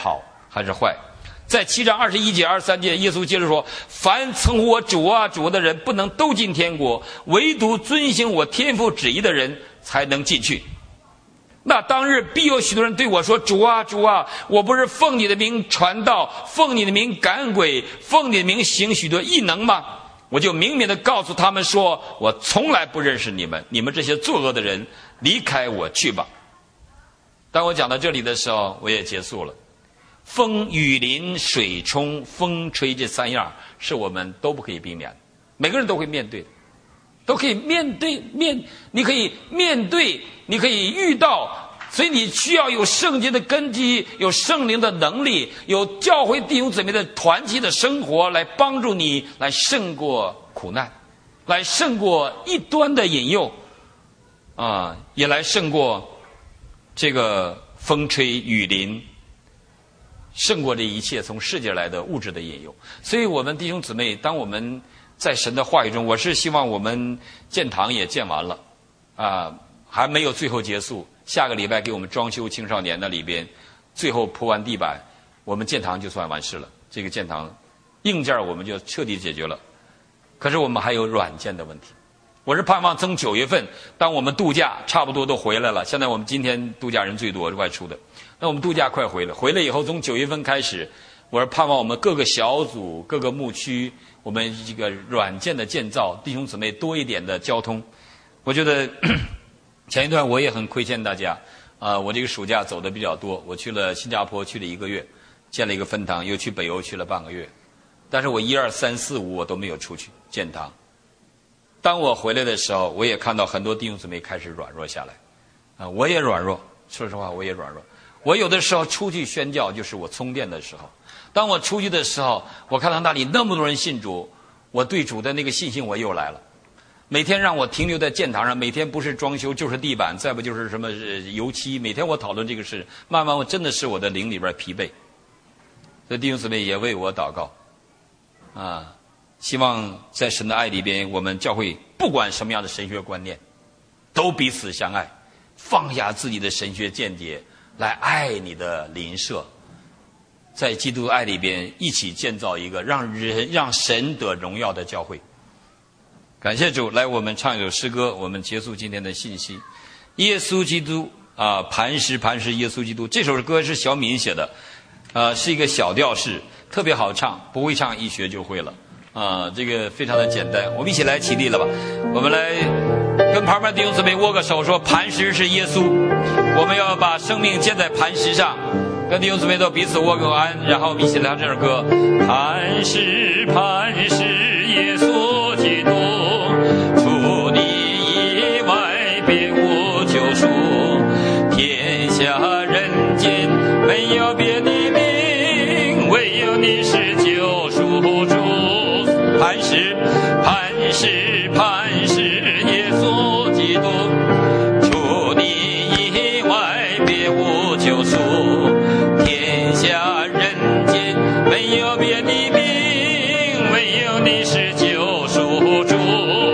还是坏？在七章二十一节、二十三节，耶稣接着说：凡称呼我主啊主的人，不能都进天国，唯独遵行我天父旨意的人才能进去。那当日必有许多人对我说：主啊主啊，我不是奉你的名传道，奉你的名赶鬼，奉你的名行许多异能吗？我就明明的告诉他们说，我从来不认识你们，你们这些作恶的人，离开我去吧。当我讲到这里的时候，我也结束了。风雨淋、水冲、风吹，这三样是我们都不可以避免的，每个人都会面对的，都可以面对面，你可以面对，你可以遇到，所以你需要有圣经的根基，有圣灵的能力，有教会弟兄姊妹的团契的生活，来帮助你来胜过苦难，来胜过异端的引诱啊，也来胜过这个风吹雨淋，胜过这一切从世界来的物质的引诱。所以我们弟兄姊妹，当我们在神的话语中，我是希望我们建堂也建完了啊，还没有最后结束，下个礼拜给我们装修青少年的里边最后铺完地板，我们建堂就算完事了。这个建堂硬件我们就彻底解决了，可是我们还有软件的问题。我是盼望从九月份，当我们度假差不多都回来了，现在我们今天度假人最多，外出的，那我们度假快回来，回来以后从九月份开始，我是盼望我们各个小组、各个牧区，我们这个软件的建造，弟兄姊妹多一点的交通。我觉得前一段我也很亏欠大家，啊、呃，我这个暑假走的比较多，我去了新加坡，去了一个月，建了一个分堂，又去北欧去了半个月，但是我一二三四五我都没有出去建堂。当我回来的时候，我也看到很多弟兄姊妹开始软弱下来，啊、呃，我也软弱，说实话我也软弱。我有的时候出去宣教，就是我充电的时候。当我出去的时候，我看到那里那么多人信主，我对主的那个信心我又来了。每天让我停留在建堂上，每天不是装修就是地板，再不就是什么油漆，每天我讨论这个事，慢慢我真的是我的灵里边疲惫。所以弟兄姊妹也为我祷告啊，希望在神的爱里边，我们教会不管什么样的神学观念，都彼此相爱，放下自己的神学见解，来爱你的邻舍，在基督爱里边一起建造一个让人让神得荣耀的教会。感谢主，来我们唱一首诗歌，我们结束今天的信息。耶稣基督啊，磐石磐石耶稣基督，这首歌是小敏写的，呃，是一个小调式，特别好唱，不会唱一学就会了啊，这个非常的简单。我们一起来起立了吧，我们来跟旁边弟兄姊妹握个手，说磐石是耶稣，我们要把生命建在磐石上，跟弟兄姊妹都彼此握个安，然后我们一起来唱这首歌。磐石磐石耶稣基督，除你以外别无救赎，天下人间没有别的名，唯有你是救赎主。磐石磐石磐石耶稣基督，除你以外别无救赎，天下人间没有别的名，唯有你是救赎主。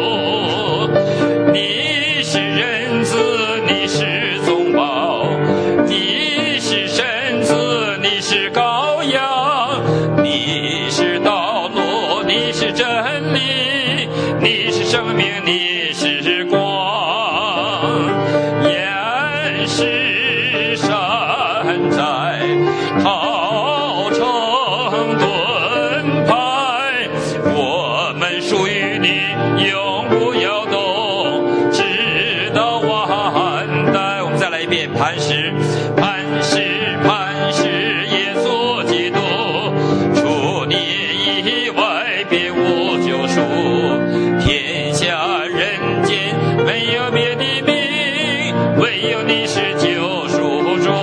你是人子，你是宗保，你是神子，你是羔羊，你是道路，你是真理，你是生命，你是光。岩石山寨陶城盾牌，我们属于你，永不摇动，直到万代。我们再来一遍，磐石磐石磐石耶稣基督，除你以外别无救赎，天下人间没有别的名，唯有你是救赎主。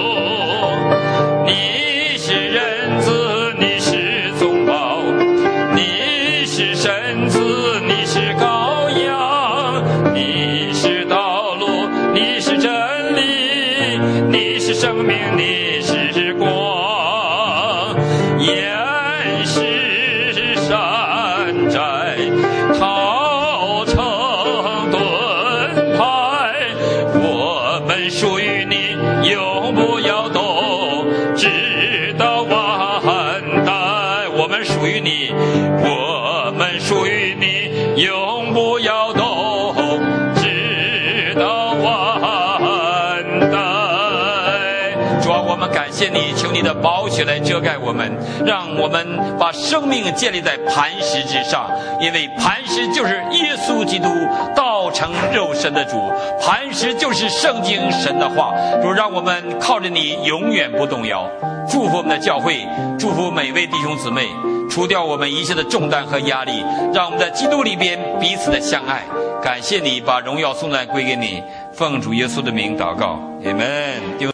你是人子，你是宗保，你是神子，你是羔羊，你是道路，你是真理，你是生命，你是光。岩石山寨陶城盾牌，我们属于你，永不摇动，直到到万代。我们属于你，我们属于你，永不摇动，直到万代。主啊，我们感谢你，求你的宝血来遮盖我们，让我们把生命建立在磐石之上，因为磐石就是耶稣基督道成肉身的主，磐石就是圣经神的话。主，让我们靠着你永远不动摇。祝福我们的教会，祝福每位弟兄姊妹，除掉我们一切的重担和压力，让我们在基督里边彼此的相爱。感谢你，把荣耀颂赞归给你，奉主耶稣的名祷告，阿们。